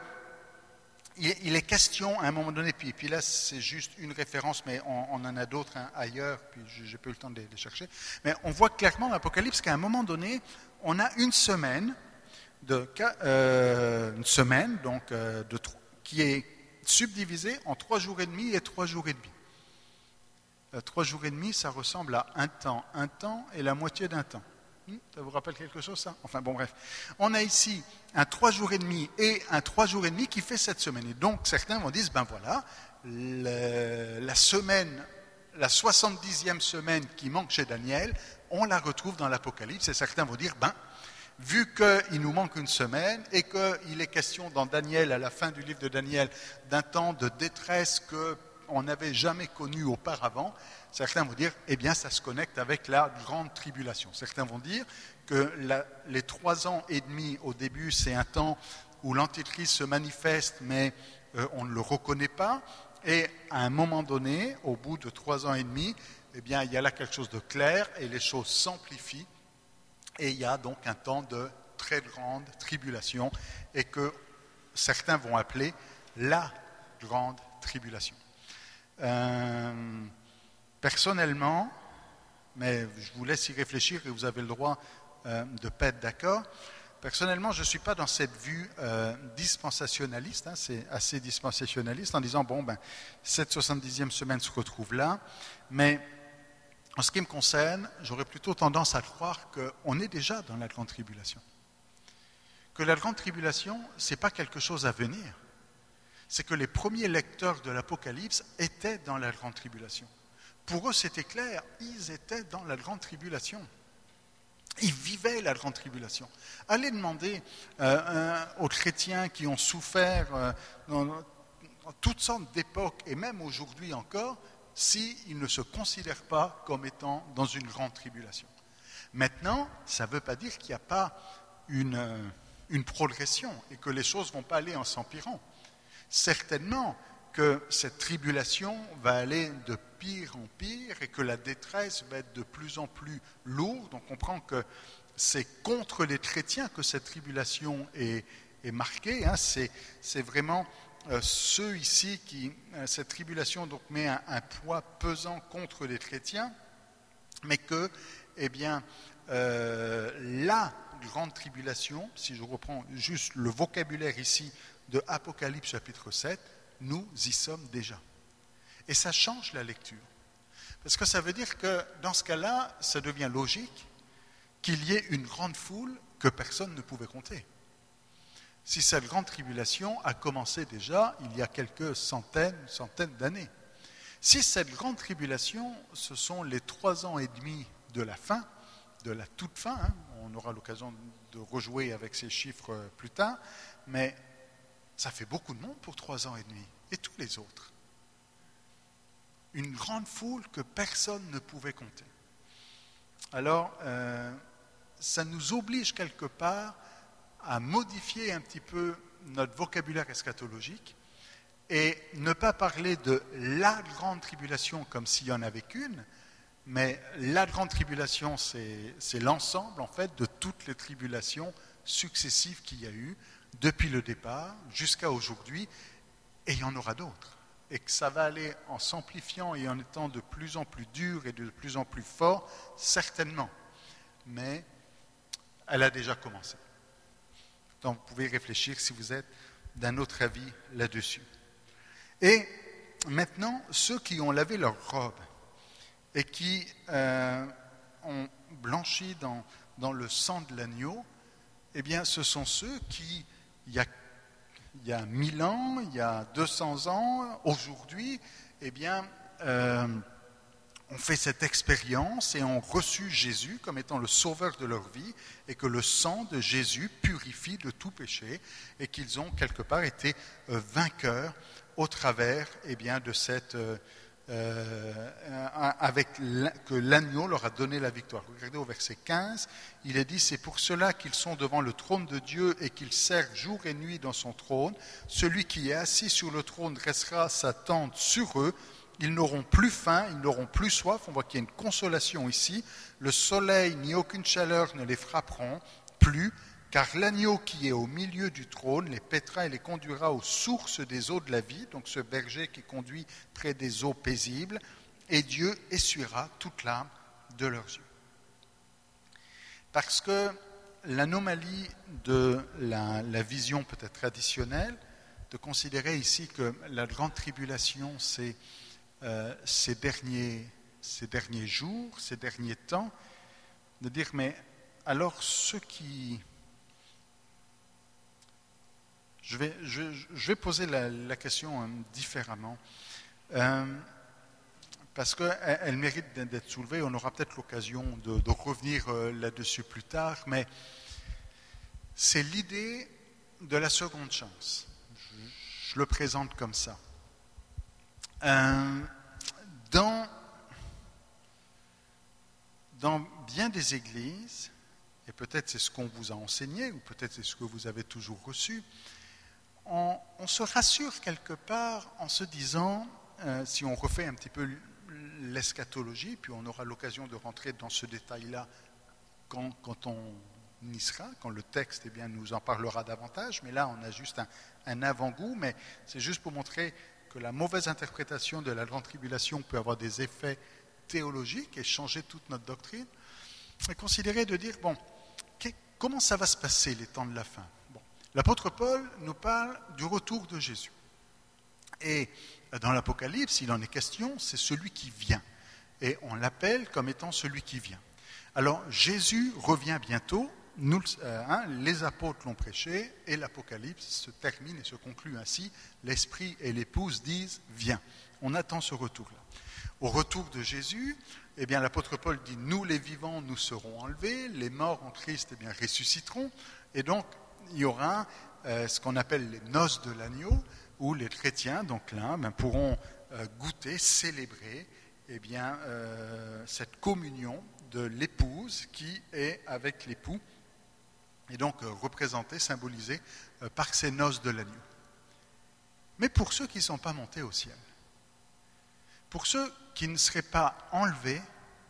il est question à un moment donné, puis, puis là c'est juste une référence, mais on, on en a d'autres hein, ailleurs, puis je n'ai pas eu le temps de les, de les chercher, mais on voit clairement dans l'Apocalypse qu'à un moment donné, on a une semaine, de, euh, une semaine donc, euh, de, qui est subdivisée en trois jours et demi et trois jours et demi. Euh, trois jours et demi, ça ressemble à un temps, un temps et la moitié d'un temps. Ça vous rappelle quelque chose, ça ? Enfin, bon, bref. On a ici un trois jours et demi et un trois jours et demi qui fait cette semaine. Et donc, certains vont dire, ben voilà, le, la semaine, la soixante-dixième semaine qui manque chez Daniel, on la retrouve dans l'Apocalypse. Et certains vont dire, ben, vu qu'il nous manque une semaine et qu'il est question dans Daniel, à la fin du livre de Daniel, d'un temps de détresse qu'on n'avait jamais connu auparavant, certains vont dire, eh bien, ça se connecte avec la grande tribulation. Certains vont dire que la, les trois ans et demi au début, c'est un temps où l'Antichrist se manifeste, mais euh, on ne le reconnaît pas. Et à un moment donné, au bout de trois ans et demi, eh bien, il y a là quelque chose de clair et les choses s'amplifient. Et il y a donc un temps de très grande tribulation et que certains vont appeler la grande tribulation. Euh, Personnellement, mais je vous laisse y réfléchir et vous avez le droit euh, de ne pas être d'accord. Personnellement, je ne suis pas dans cette vue euh, dispensationaliste, hein, c'est assez dispensationaliste, en disant, bon, ben, cette soixante-dixième semaine se retrouve là, mais en ce qui me concerne, j'aurais plutôt tendance à croire qu'on est déjà dans la grande tribulation. Que la grande tribulation, ce n'est pas quelque chose à venir. C'est que les premiers lecteurs de l'Apocalypse étaient dans la grande tribulation. Pour eux, c'était clair, ils étaient dans la grande tribulation. Ils vivaient la grande tribulation. Allez demander euh, aux chrétiens qui ont souffert euh, dans, dans toutes sortes d'époques, et même aujourd'hui encore, s'ils ne se considèrent pas comme étant dans une grande tribulation. Maintenant, ça ne veut pas dire qu'il n'y a pas une, une progression et que les choses ne vont pas aller en s'empirant. Certainement que cette tribulation va aller de pire en pire et que la détresse va être de plus en plus lourde. On comprend que c'est contre les chrétiens que cette tribulation est, est marquée. Hein. C'est, c'est vraiment euh, ceux ici qui... Euh, cette tribulation donc met un, un poids pesant contre les chrétiens, mais que, eh bien, euh, la grande tribulation, si je reprends juste le vocabulaire ici de Apocalypse chapitre sept, nous y sommes déjà. Et ça change la lecture. Parce que ça veut dire que dans ce cas-là, ça devient logique qu'il y ait une grande foule que personne ne pouvait compter. Si cette grande tribulation a commencé déjà il y a quelques centaines, centaines d'années. Si cette grande tribulation, ce sont les trois ans et demi de la fin, de la toute fin, hein, on aura l'occasion de rejouer avec ces chiffres plus tard, mais ça fait beaucoup de monde pour trois ans et demi. Et tous les autres. Une grande foule que personne ne pouvait compter. Alors, euh, ça nous oblige quelque part à modifier un petit peu notre vocabulaire eschatologique et ne pas parler de la grande tribulation comme s'il y en avait qu'une, mais la grande tribulation, c'est, c'est l'ensemble en fait de toutes les tribulations successives qu'il y a eu depuis le départ jusqu'à aujourd'hui, et il y en aura d'autres. Et que ça va aller en s'amplifiant et en étant de plus en plus dur et de plus en plus fort, certainement. Mais elle a déjà commencé. Donc vous pouvez réfléchir si vous êtes d'un autre avis là-dessus. Et maintenant, ceux qui ont lavé leurs robes et qui euh, ont blanchi dans, dans le sang de l'agneau, eh bien ce sont ceux qui, il y a Il y a mille ans, il y a deux cents ans, aujourd'hui, eh bien, euh, ont fait cette expérience et ont reçu Jésus comme étant le sauveur de leur vie et que le sang de Jésus purifie de tout péché et qu'ils ont quelque part été euh, vainqueurs au travers eh bien, de cette... Euh, Euh, avec que l'agneau leur a donné la victoire. Regardez au verset quinze, il est dit, c'est pour cela qu'ils sont devant le trône de Dieu et qu'ils servent jour et nuit dans son trône. Celui qui est assis sur le trône dressera sa tente sur eux. Ils n'auront plus faim, ils n'auront plus soif. On voit qu'il y a une consolation ici. Le soleil ni aucune chaleur ne les frapperont plus, car l'agneau qui est au milieu du trône les paîtra et les conduira aux sources des eaux de la vie, donc ce berger qui conduit près des eaux paisibles, et Dieu essuiera toute larme de leurs yeux. Parce que l'anomalie de la, la vision peut-être traditionnelle, de considérer ici que la grande tribulation, c'est euh, ces, derniers, ces derniers jours, ces derniers temps, de dire, mais alors ceux qui... Je vais, je, je vais poser la, la question différemment, euh, parce qu'elle elle mérite d'être soulevée. On aura peut-être l'occasion de, de revenir là-dessus plus tard, mais c'est l'idée de la seconde chance. Je, je le présente comme ça. Euh, dans, dans bien des églises, et peut-être c'est ce qu'on vous a enseigné, ou peut-être c'est ce que vous avez toujours reçu, On, on se rassure quelque part en se disant, euh, si on refait un petit peu l'eschatologie, puis on aura l'occasion de rentrer dans ce détail-là quand, quand on y sera, quand le texte eh bien, nous en parlera davantage, mais là on a juste un, un avant-goût, mais c'est juste pour montrer que la mauvaise interprétation de la grande tribulation peut avoir des effets théologiques et changer toute notre doctrine, et considérer de dire, bon, comment ça va se passer les temps de la fin ? L'apôtre Paul nous parle du retour de Jésus. Et dans l'Apocalypse, il en est question, c'est celui qui vient. Et on l'appelle comme étant celui qui vient. Alors, Jésus revient bientôt, nous, euh, hein, les apôtres l'ont prêché, et l'Apocalypse se termine et se conclut ainsi. L'Esprit et l'Épouse disent, viens. On attend ce retour-là. Au retour de Jésus, eh bien, l'apôtre Paul dit, nous les vivants, nous serons enlevés, les morts en Christ eh bien, ressusciteront. Et donc, il y aura euh, ce qu'on appelle les noces de l'agneau, où les chrétiens, donc là, ben, pourront euh, goûter, célébrer eh bien, euh, cette communion de l'épouse qui est avec l'époux, et donc euh, représentée, symbolisée euh, par ces noces de l'agneau. Mais pour ceux qui ne sont pas montés au ciel, pour ceux qui ne seraient pas enlevés,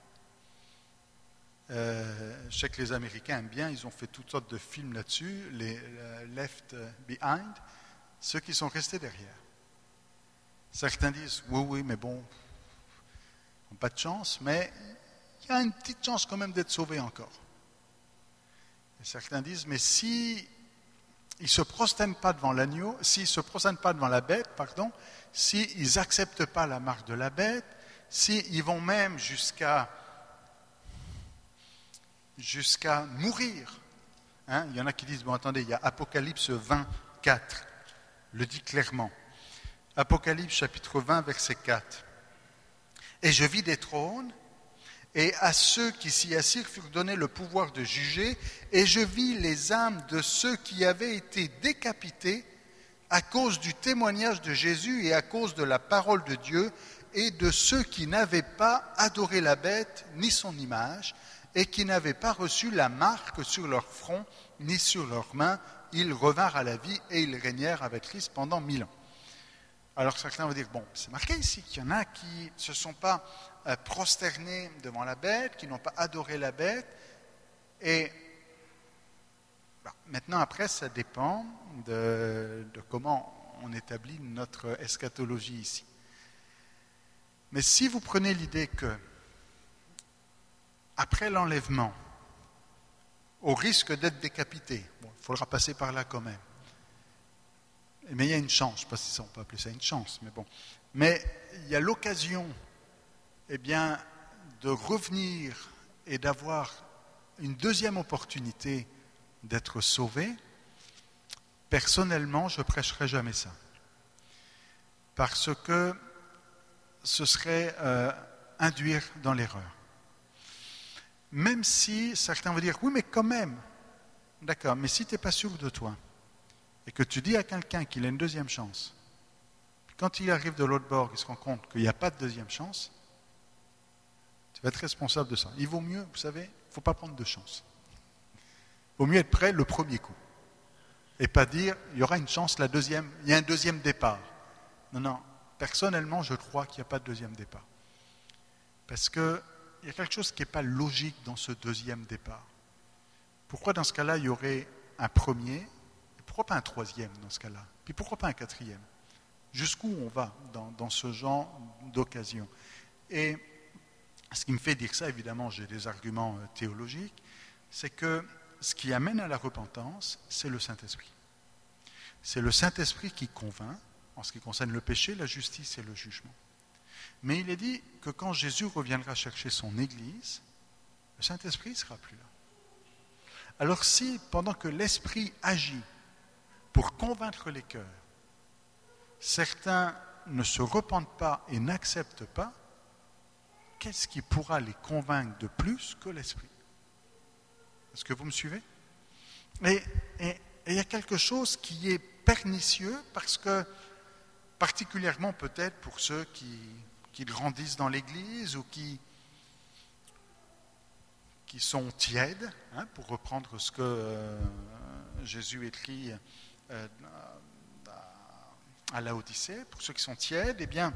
Euh, je sais que les Américains aiment bien, ils ont fait toutes sortes de films là-dessus, les uh, Left Behind, ceux qui sont restés derrière. Certains disent, oui, oui, mais bon, ils n'ont pas de chance, mais il y a une petite chance quand même d'être sauvés encore. Et certains disent, mais si ils ne se prosternent pas devant l'agneau, s'ils ne se prosternent pas devant la bête, pardon, s'ils n'acceptent pas la marque de la bête, s'ils vont même jusqu'à jusqu'à mourir. Hein, il y en a qui disent, bon attendez, il y a Apocalypse vingt-quatre, le dit clairement. Apocalypse chapitre vingt, verset quatre. Et je vis des trônes, et à ceux qui s'y assirent furent donnés le pouvoir de juger, et je vis les âmes de ceux qui avaient été décapités à cause du témoignage de Jésus et à cause de la parole de Dieu, et de ceux qui n'avaient pas adoré la bête ni son image, et qui n'avaient pas reçu la marque sur leur front ni sur leurs mains. ils revinrent à la vie et ils régnèrent avec Christ pendant mille ans. Alors certains vont dire, bon, c'est marqué ici qu'il y en a qui ne se sont pas euh, prosternés devant la bête, qui n'ont pas adoré la bête. Et bah, maintenant, après, ça dépend de, de comment on établit notre eschatologie ici. Mais si vous prenez l'idée que, après l'enlèvement, au risque d'être décapité, bon, il faudra passer par là quand même. Mais il y a une chance, je ne sais pas si on peut appeler ça une chance, mais bon. Mais il y a l'occasion, eh bien, de revenir et d'avoir une deuxième opportunité d'être sauvé. Personnellement, je ne prêcherai jamais ça. Parce que ce serait euh, induire dans l'erreur. Même si certains vont dire, oui, mais quand même, d'accord, mais si tu n'es pas sûr de toi, et que tu dis à quelqu'un qu'il a une deuxième chance, quand il arrive de l'autre bord, il se rend compte qu'il n'y a pas de deuxième chance, tu vas être responsable de ça. Il vaut mieux, vous savez, il ne faut pas prendre de chance. Il vaut mieux être prêt le premier coup. Et pas dire, il y aura une chance, la deuxième, il y a un deuxième départ. Non, non, personnellement, je crois qu'il n'y a pas de deuxième départ. Parce qu'il y a quelque chose qui n'est pas logique dans ce deuxième départ. Pourquoi dans ce cas-là, il y aurait un premier ? Pourquoi pas un troisième dans ce cas-là? Puis pourquoi pas un quatrième? Jusqu'où on va dans, dans ce genre d'occasion? Et ce qui me fait dire ça, évidemment, j'ai des arguments théologiques, c'est que ce qui amène à la repentance, c'est le Saint-Esprit. C'est le Saint-Esprit qui convainc, en ce qui concerne le péché, la justice et le jugement. Mais il est dit que quand Jésus reviendra chercher son Église, le Saint-Esprit ne sera plus là. Alors si, pendant que l'Esprit agit, pour convaincre les cœurs, certains ne se repentent pas et n'acceptent pas, qu'est-ce qui pourra les convaincre de plus que l'Esprit? Est-ce que vous me suivez? Et il y a quelque chose qui est pernicieux parce que, particulièrement peut-être pour ceux qui, qui grandissent dans l'Église ou qui, qui sont tièdes, hein, pour reprendre ce que euh, Jésus écrit Euh, à Laodicée, pour ceux qui sont tièdes, eh bien,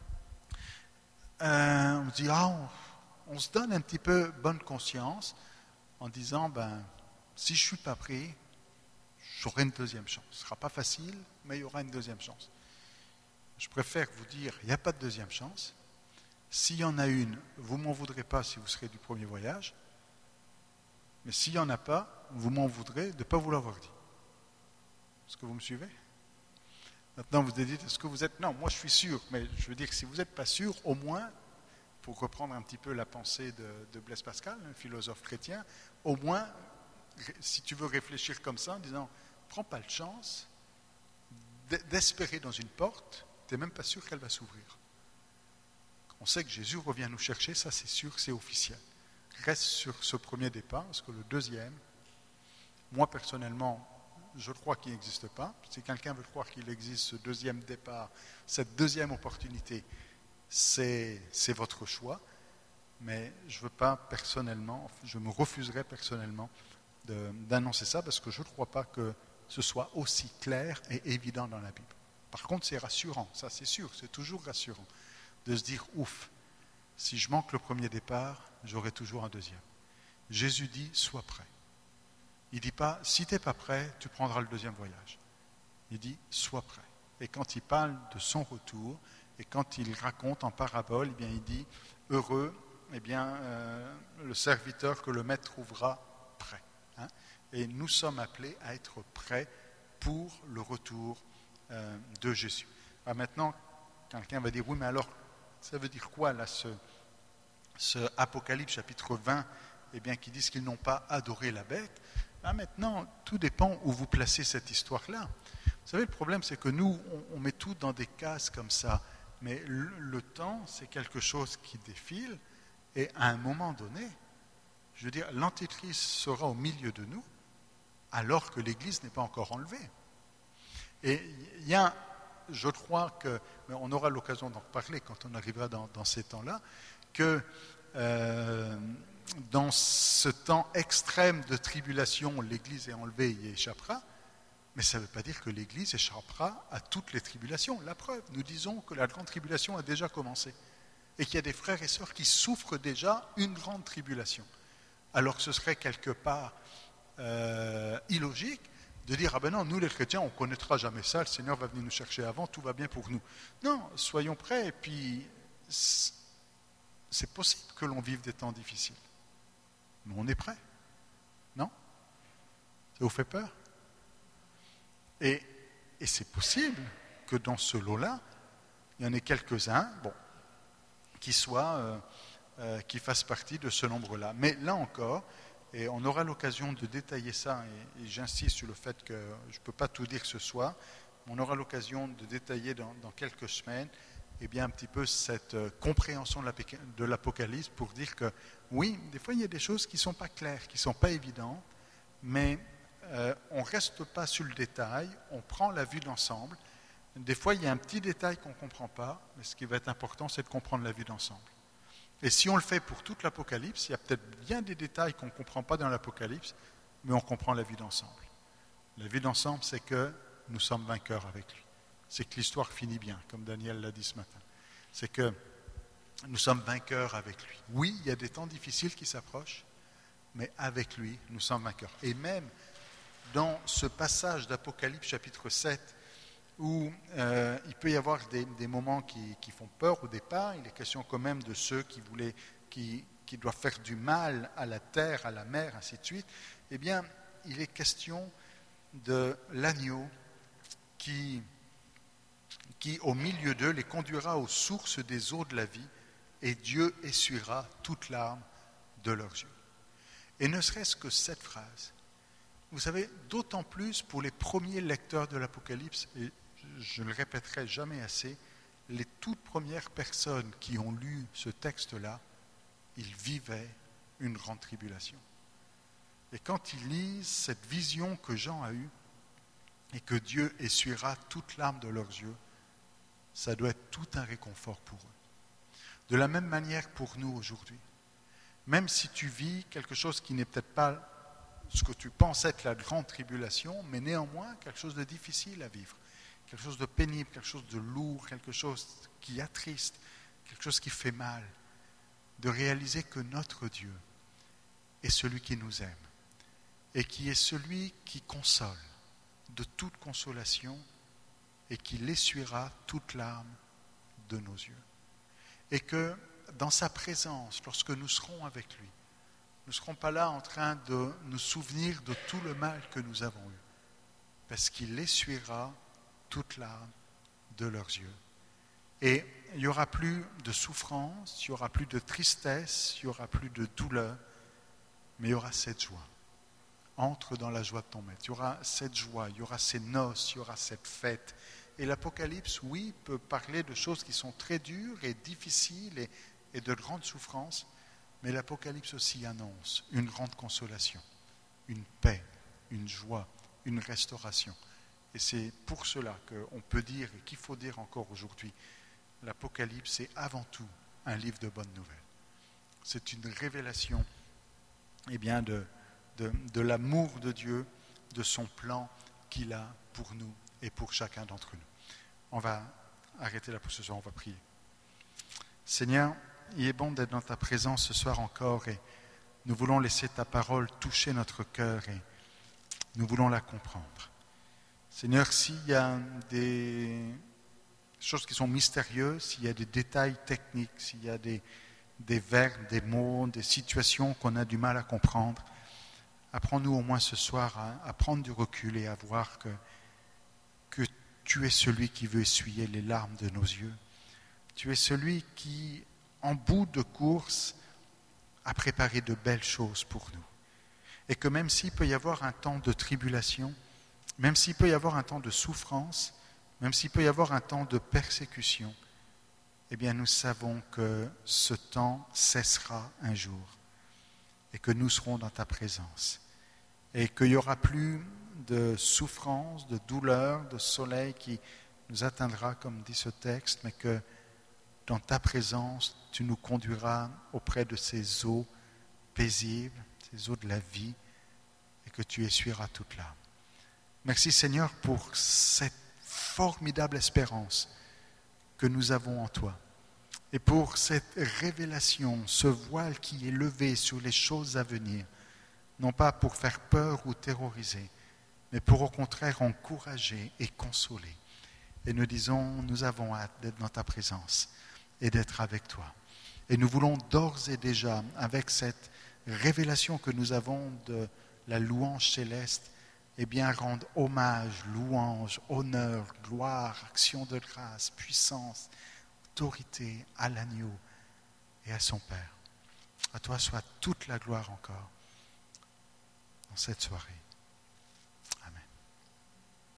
euh, on dit, ah, on, on se donne un petit peu bonne conscience en disant, ben, si je ne suis pas pris, j'aurai une deuxième chance. Ce ne sera pas facile, mais il y aura une deuxième chance. Je préfère vous dire, il n'y a pas de deuxième chance. S'il y en a une, vous ne m'en voudrez pas si vous serez du premier voyage, mais s'il n'y en a pas, vous m'en voudrez de ne pas vous l'avoir dit. Est-ce que vous me suivez? Maintenant, vous dites, est-ce que vous êtes... Non, moi je suis sûr, mais je veux dire que si vous n'êtes pas sûr, au moins, pour reprendre un petit peu la pensée de, de Blaise Pascal, un philosophe chrétien, au moins, si tu veux réfléchir comme ça, en disant, prends pas de chance d'espérer dans une porte, tu n'es même pas sûr qu'elle va s'ouvrir. On sait que Jésus revient nous chercher, ça c'est sûr, c'est officiel. Reste sur ce premier départ, parce que le deuxième, moi personnellement, je crois qu'il n'existe pas. Si quelqu'un veut croire qu'il existe ce deuxième départ, cette deuxième opportunité, c'est, c'est votre choix. Mais je ne veux pas personnellement, je me refuserai personnellement de, d'annoncer ça parce que je ne crois pas que ce soit aussi clair et évident dans la Bible. Par contre, c'est rassurant, ça c'est sûr, c'est toujours rassurant de se dire, ouf, si je manque le premier départ, j'aurai toujours un deuxième. Jésus dit, sois prêt. Il ne dit pas, si tu n'es pas prêt, tu prendras le deuxième voyage. Il dit, sois prêt. Et quand il parle de son retour, et quand il raconte en parabole, eh bien, il dit, heureux, eh bien, euh, le serviteur que le maître trouvera prêt. Hein. Et nous sommes appelés à être prêts pour le retour euh, de Jésus. Alors maintenant, quelqu'un va dire, oui, mais alors, ça veut dire quoi, là, ce, ce Apocalypse chapitre vingt, eh bien, qui disent qu'ils n'ont pas adoré la bête? Là, maintenant, tout dépend où vous placez cette histoire-là. Vous savez, le problème, c'est que nous, on, on met tout dans des cases comme ça. Mais le, le temps, c'est quelque chose qui défile. Et à un moment donné, je veux dire, l'Antéchrist sera au milieu de nous, alors que l'Église n'est pas encore enlevée. Et il y a, je crois que, mais on aura l'occasion d'en reparler quand on arrivera dans, dans ces temps-là, que... Euh, dans ce temps extrême de tribulation, l'Église est enlevée et y échappera, Mais ça ne veut pas dire que l'Église échappera à toutes les tribulations. La preuve, nous disons que la grande tribulation a déjà commencé et qu'il y a des frères et sœurs qui souffrent déjà une grande tribulation. Alors ce serait quelque part euh, illogique de dire « Ah ben non, nous les chrétiens, on ne connaîtra jamais ça, le Seigneur va venir nous chercher avant, tout va bien pour nous. » Non, soyons prêts, et puis c'est possible que l'on vive des temps difficiles. Mais on est prêt, non? Ça vous fait peur? Et, et c'est possible que dans ce lot-là, il y en ait quelques-uns, bon, qui soient, euh, euh, qui fassent partie de ce nombre-là. Mais là encore, et on aura l'occasion de détailler ça, et, et j'insiste sur le fait que je ne peux pas tout dire ce soir, on aura l'occasion de détailler dans, dans quelques semaines, eh bien, un petit peu cette euh, compréhension de l'Apocalypse pour dire que, oui, des fois il y a des choses qui ne sont pas claires, qui ne sont pas évidentes, mais euh, on ne reste pas sur le détail, on prend la vue d'ensemble. Des fois, il y a un petit détail qu'on ne comprend pas, mais ce qui va être important, c'est de comprendre la vue d'ensemble. Et si on le fait pour toute l'Apocalypse, il y a peut-être bien des détails qu'on ne comprend pas dans l'Apocalypse, mais on comprend la vue d'ensemble. La vue d'ensemble, c'est que nous sommes vainqueurs avec lui. C'est que l'histoire finit bien, comme Daniel l'a dit ce matin. C'est que nous sommes vainqueurs avec lui. Oui, il y a des temps difficiles qui s'approchent, mais avec lui, nous sommes vainqueurs. Et même dans ce passage d'Apocalypse chapitre sept, où euh, il peut y avoir des, des moments qui, qui font peur au départ, il est question quand même de ceux qui, voulaient, qui, qui doivent faire du mal à la terre, à la mer, ainsi de suite, eh bien, il est question de l'agneau qui, qui, au milieu d'eux, les conduira aux sources des eaux de la vie, et Dieu essuiera toute larme de leurs yeux. Et ne serait-ce que cette phrase, vous savez, d'autant plus pour les premiers lecteurs de l'Apocalypse, et je ne le répéterai jamais assez, les toutes premières personnes qui ont lu ce texte-là, ils vivaient une grande tribulation. Et quand ils lisent cette vision que Jean a eue, et que Dieu essuiera toute larme de leurs yeux, ça doit être tout un réconfort pour eux. De la même manière pour nous aujourd'hui. Même si tu vis quelque chose qui n'est peut-être pas ce que tu penses être la grande tribulation, mais néanmoins quelque chose de difficile à vivre, quelque chose de pénible, quelque chose de lourd, quelque chose qui attriste, quelque chose qui fait mal, de réaliser que notre Dieu est celui qui nous aime et qui est celui qui console de toute consolation et qui l'essuiera toute larme de nos yeux. Et que dans sa présence, lorsque nous serons avec lui, nous ne serons pas là en train de nous souvenir de tout le mal que nous avons eu, parce qu'il essuiera toute larme de leurs yeux. Et il n'y aura plus de souffrance, il n'y aura plus de tristesse, il n'y aura plus de douleur, mais il y aura cette joie. Entre dans la joie de ton maître. Il y aura cette joie, il y aura ces noces, il y aura cette fête. Et l'Apocalypse, oui, peut parler de choses qui sont très dures et difficiles et, et de grandes souffrances, mais l'Apocalypse aussi annonce une grande consolation, une paix, une joie, une restauration. Et c'est pour cela qu'on peut dire, et qu'il faut dire encore aujourd'hui, l'Apocalypse est avant tout un livre de bonnes nouvelles. C'est une révélation eh bien, de, de, de l'amour de Dieu, de son plan qu'il a pour nous et pour chacun d'entre nous. On va arrêter là pour ce soir, on va prier. Seigneur, il est bon d'être dans ta présence ce soir encore et nous voulons laisser ta parole toucher notre cœur et nous voulons la comprendre. Seigneur, s'il y a des choses qui sont mystérieuses, s'il y a des détails techniques, s'il y a des, des verbes, des mots, des situations qu'on a du mal à comprendre, apprends-nous au moins ce soir à, à prendre du recul et à voir que, que tu es celui qui veut essuyer les larmes de nos yeux. Tu es celui qui, en bout de course, a préparé de belles choses pour nous. Et que même s'il peut y avoir un temps de tribulation, même s'il peut y avoir un temps de souffrance, même s'il peut y avoir un temps de persécution, eh bien nous savons que ce temps cessera un jour et que nous serons dans ta présence et qu'il n'y aura plus de souffrance, de douleur, de soleil qui nous atteindra, comme dit ce texte, mais que dans ta présence, tu nous conduiras auprès de ces eaux paisibles, ces eaux de la vie, et que tu essuieras toute larme. Merci Seigneur pour cette formidable espérance que nous avons en toi. Et pour cette révélation, ce voile qui est levé sur les choses à venir, non pas pour faire peur ou terroriser, mais pour au contraire encourager et consoler. Et nous disons, nous avons hâte d'être dans ta présence et d'être avec toi. Et nous voulons d'ores et déjà, avec cette révélation que nous avons de la louange céleste, eh bien rendre hommage, louange, honneur, gloire, action de grâce, puissance, autorité à l'agneau et à son Père. À toi soit toute la gloire encore dans cette soirée.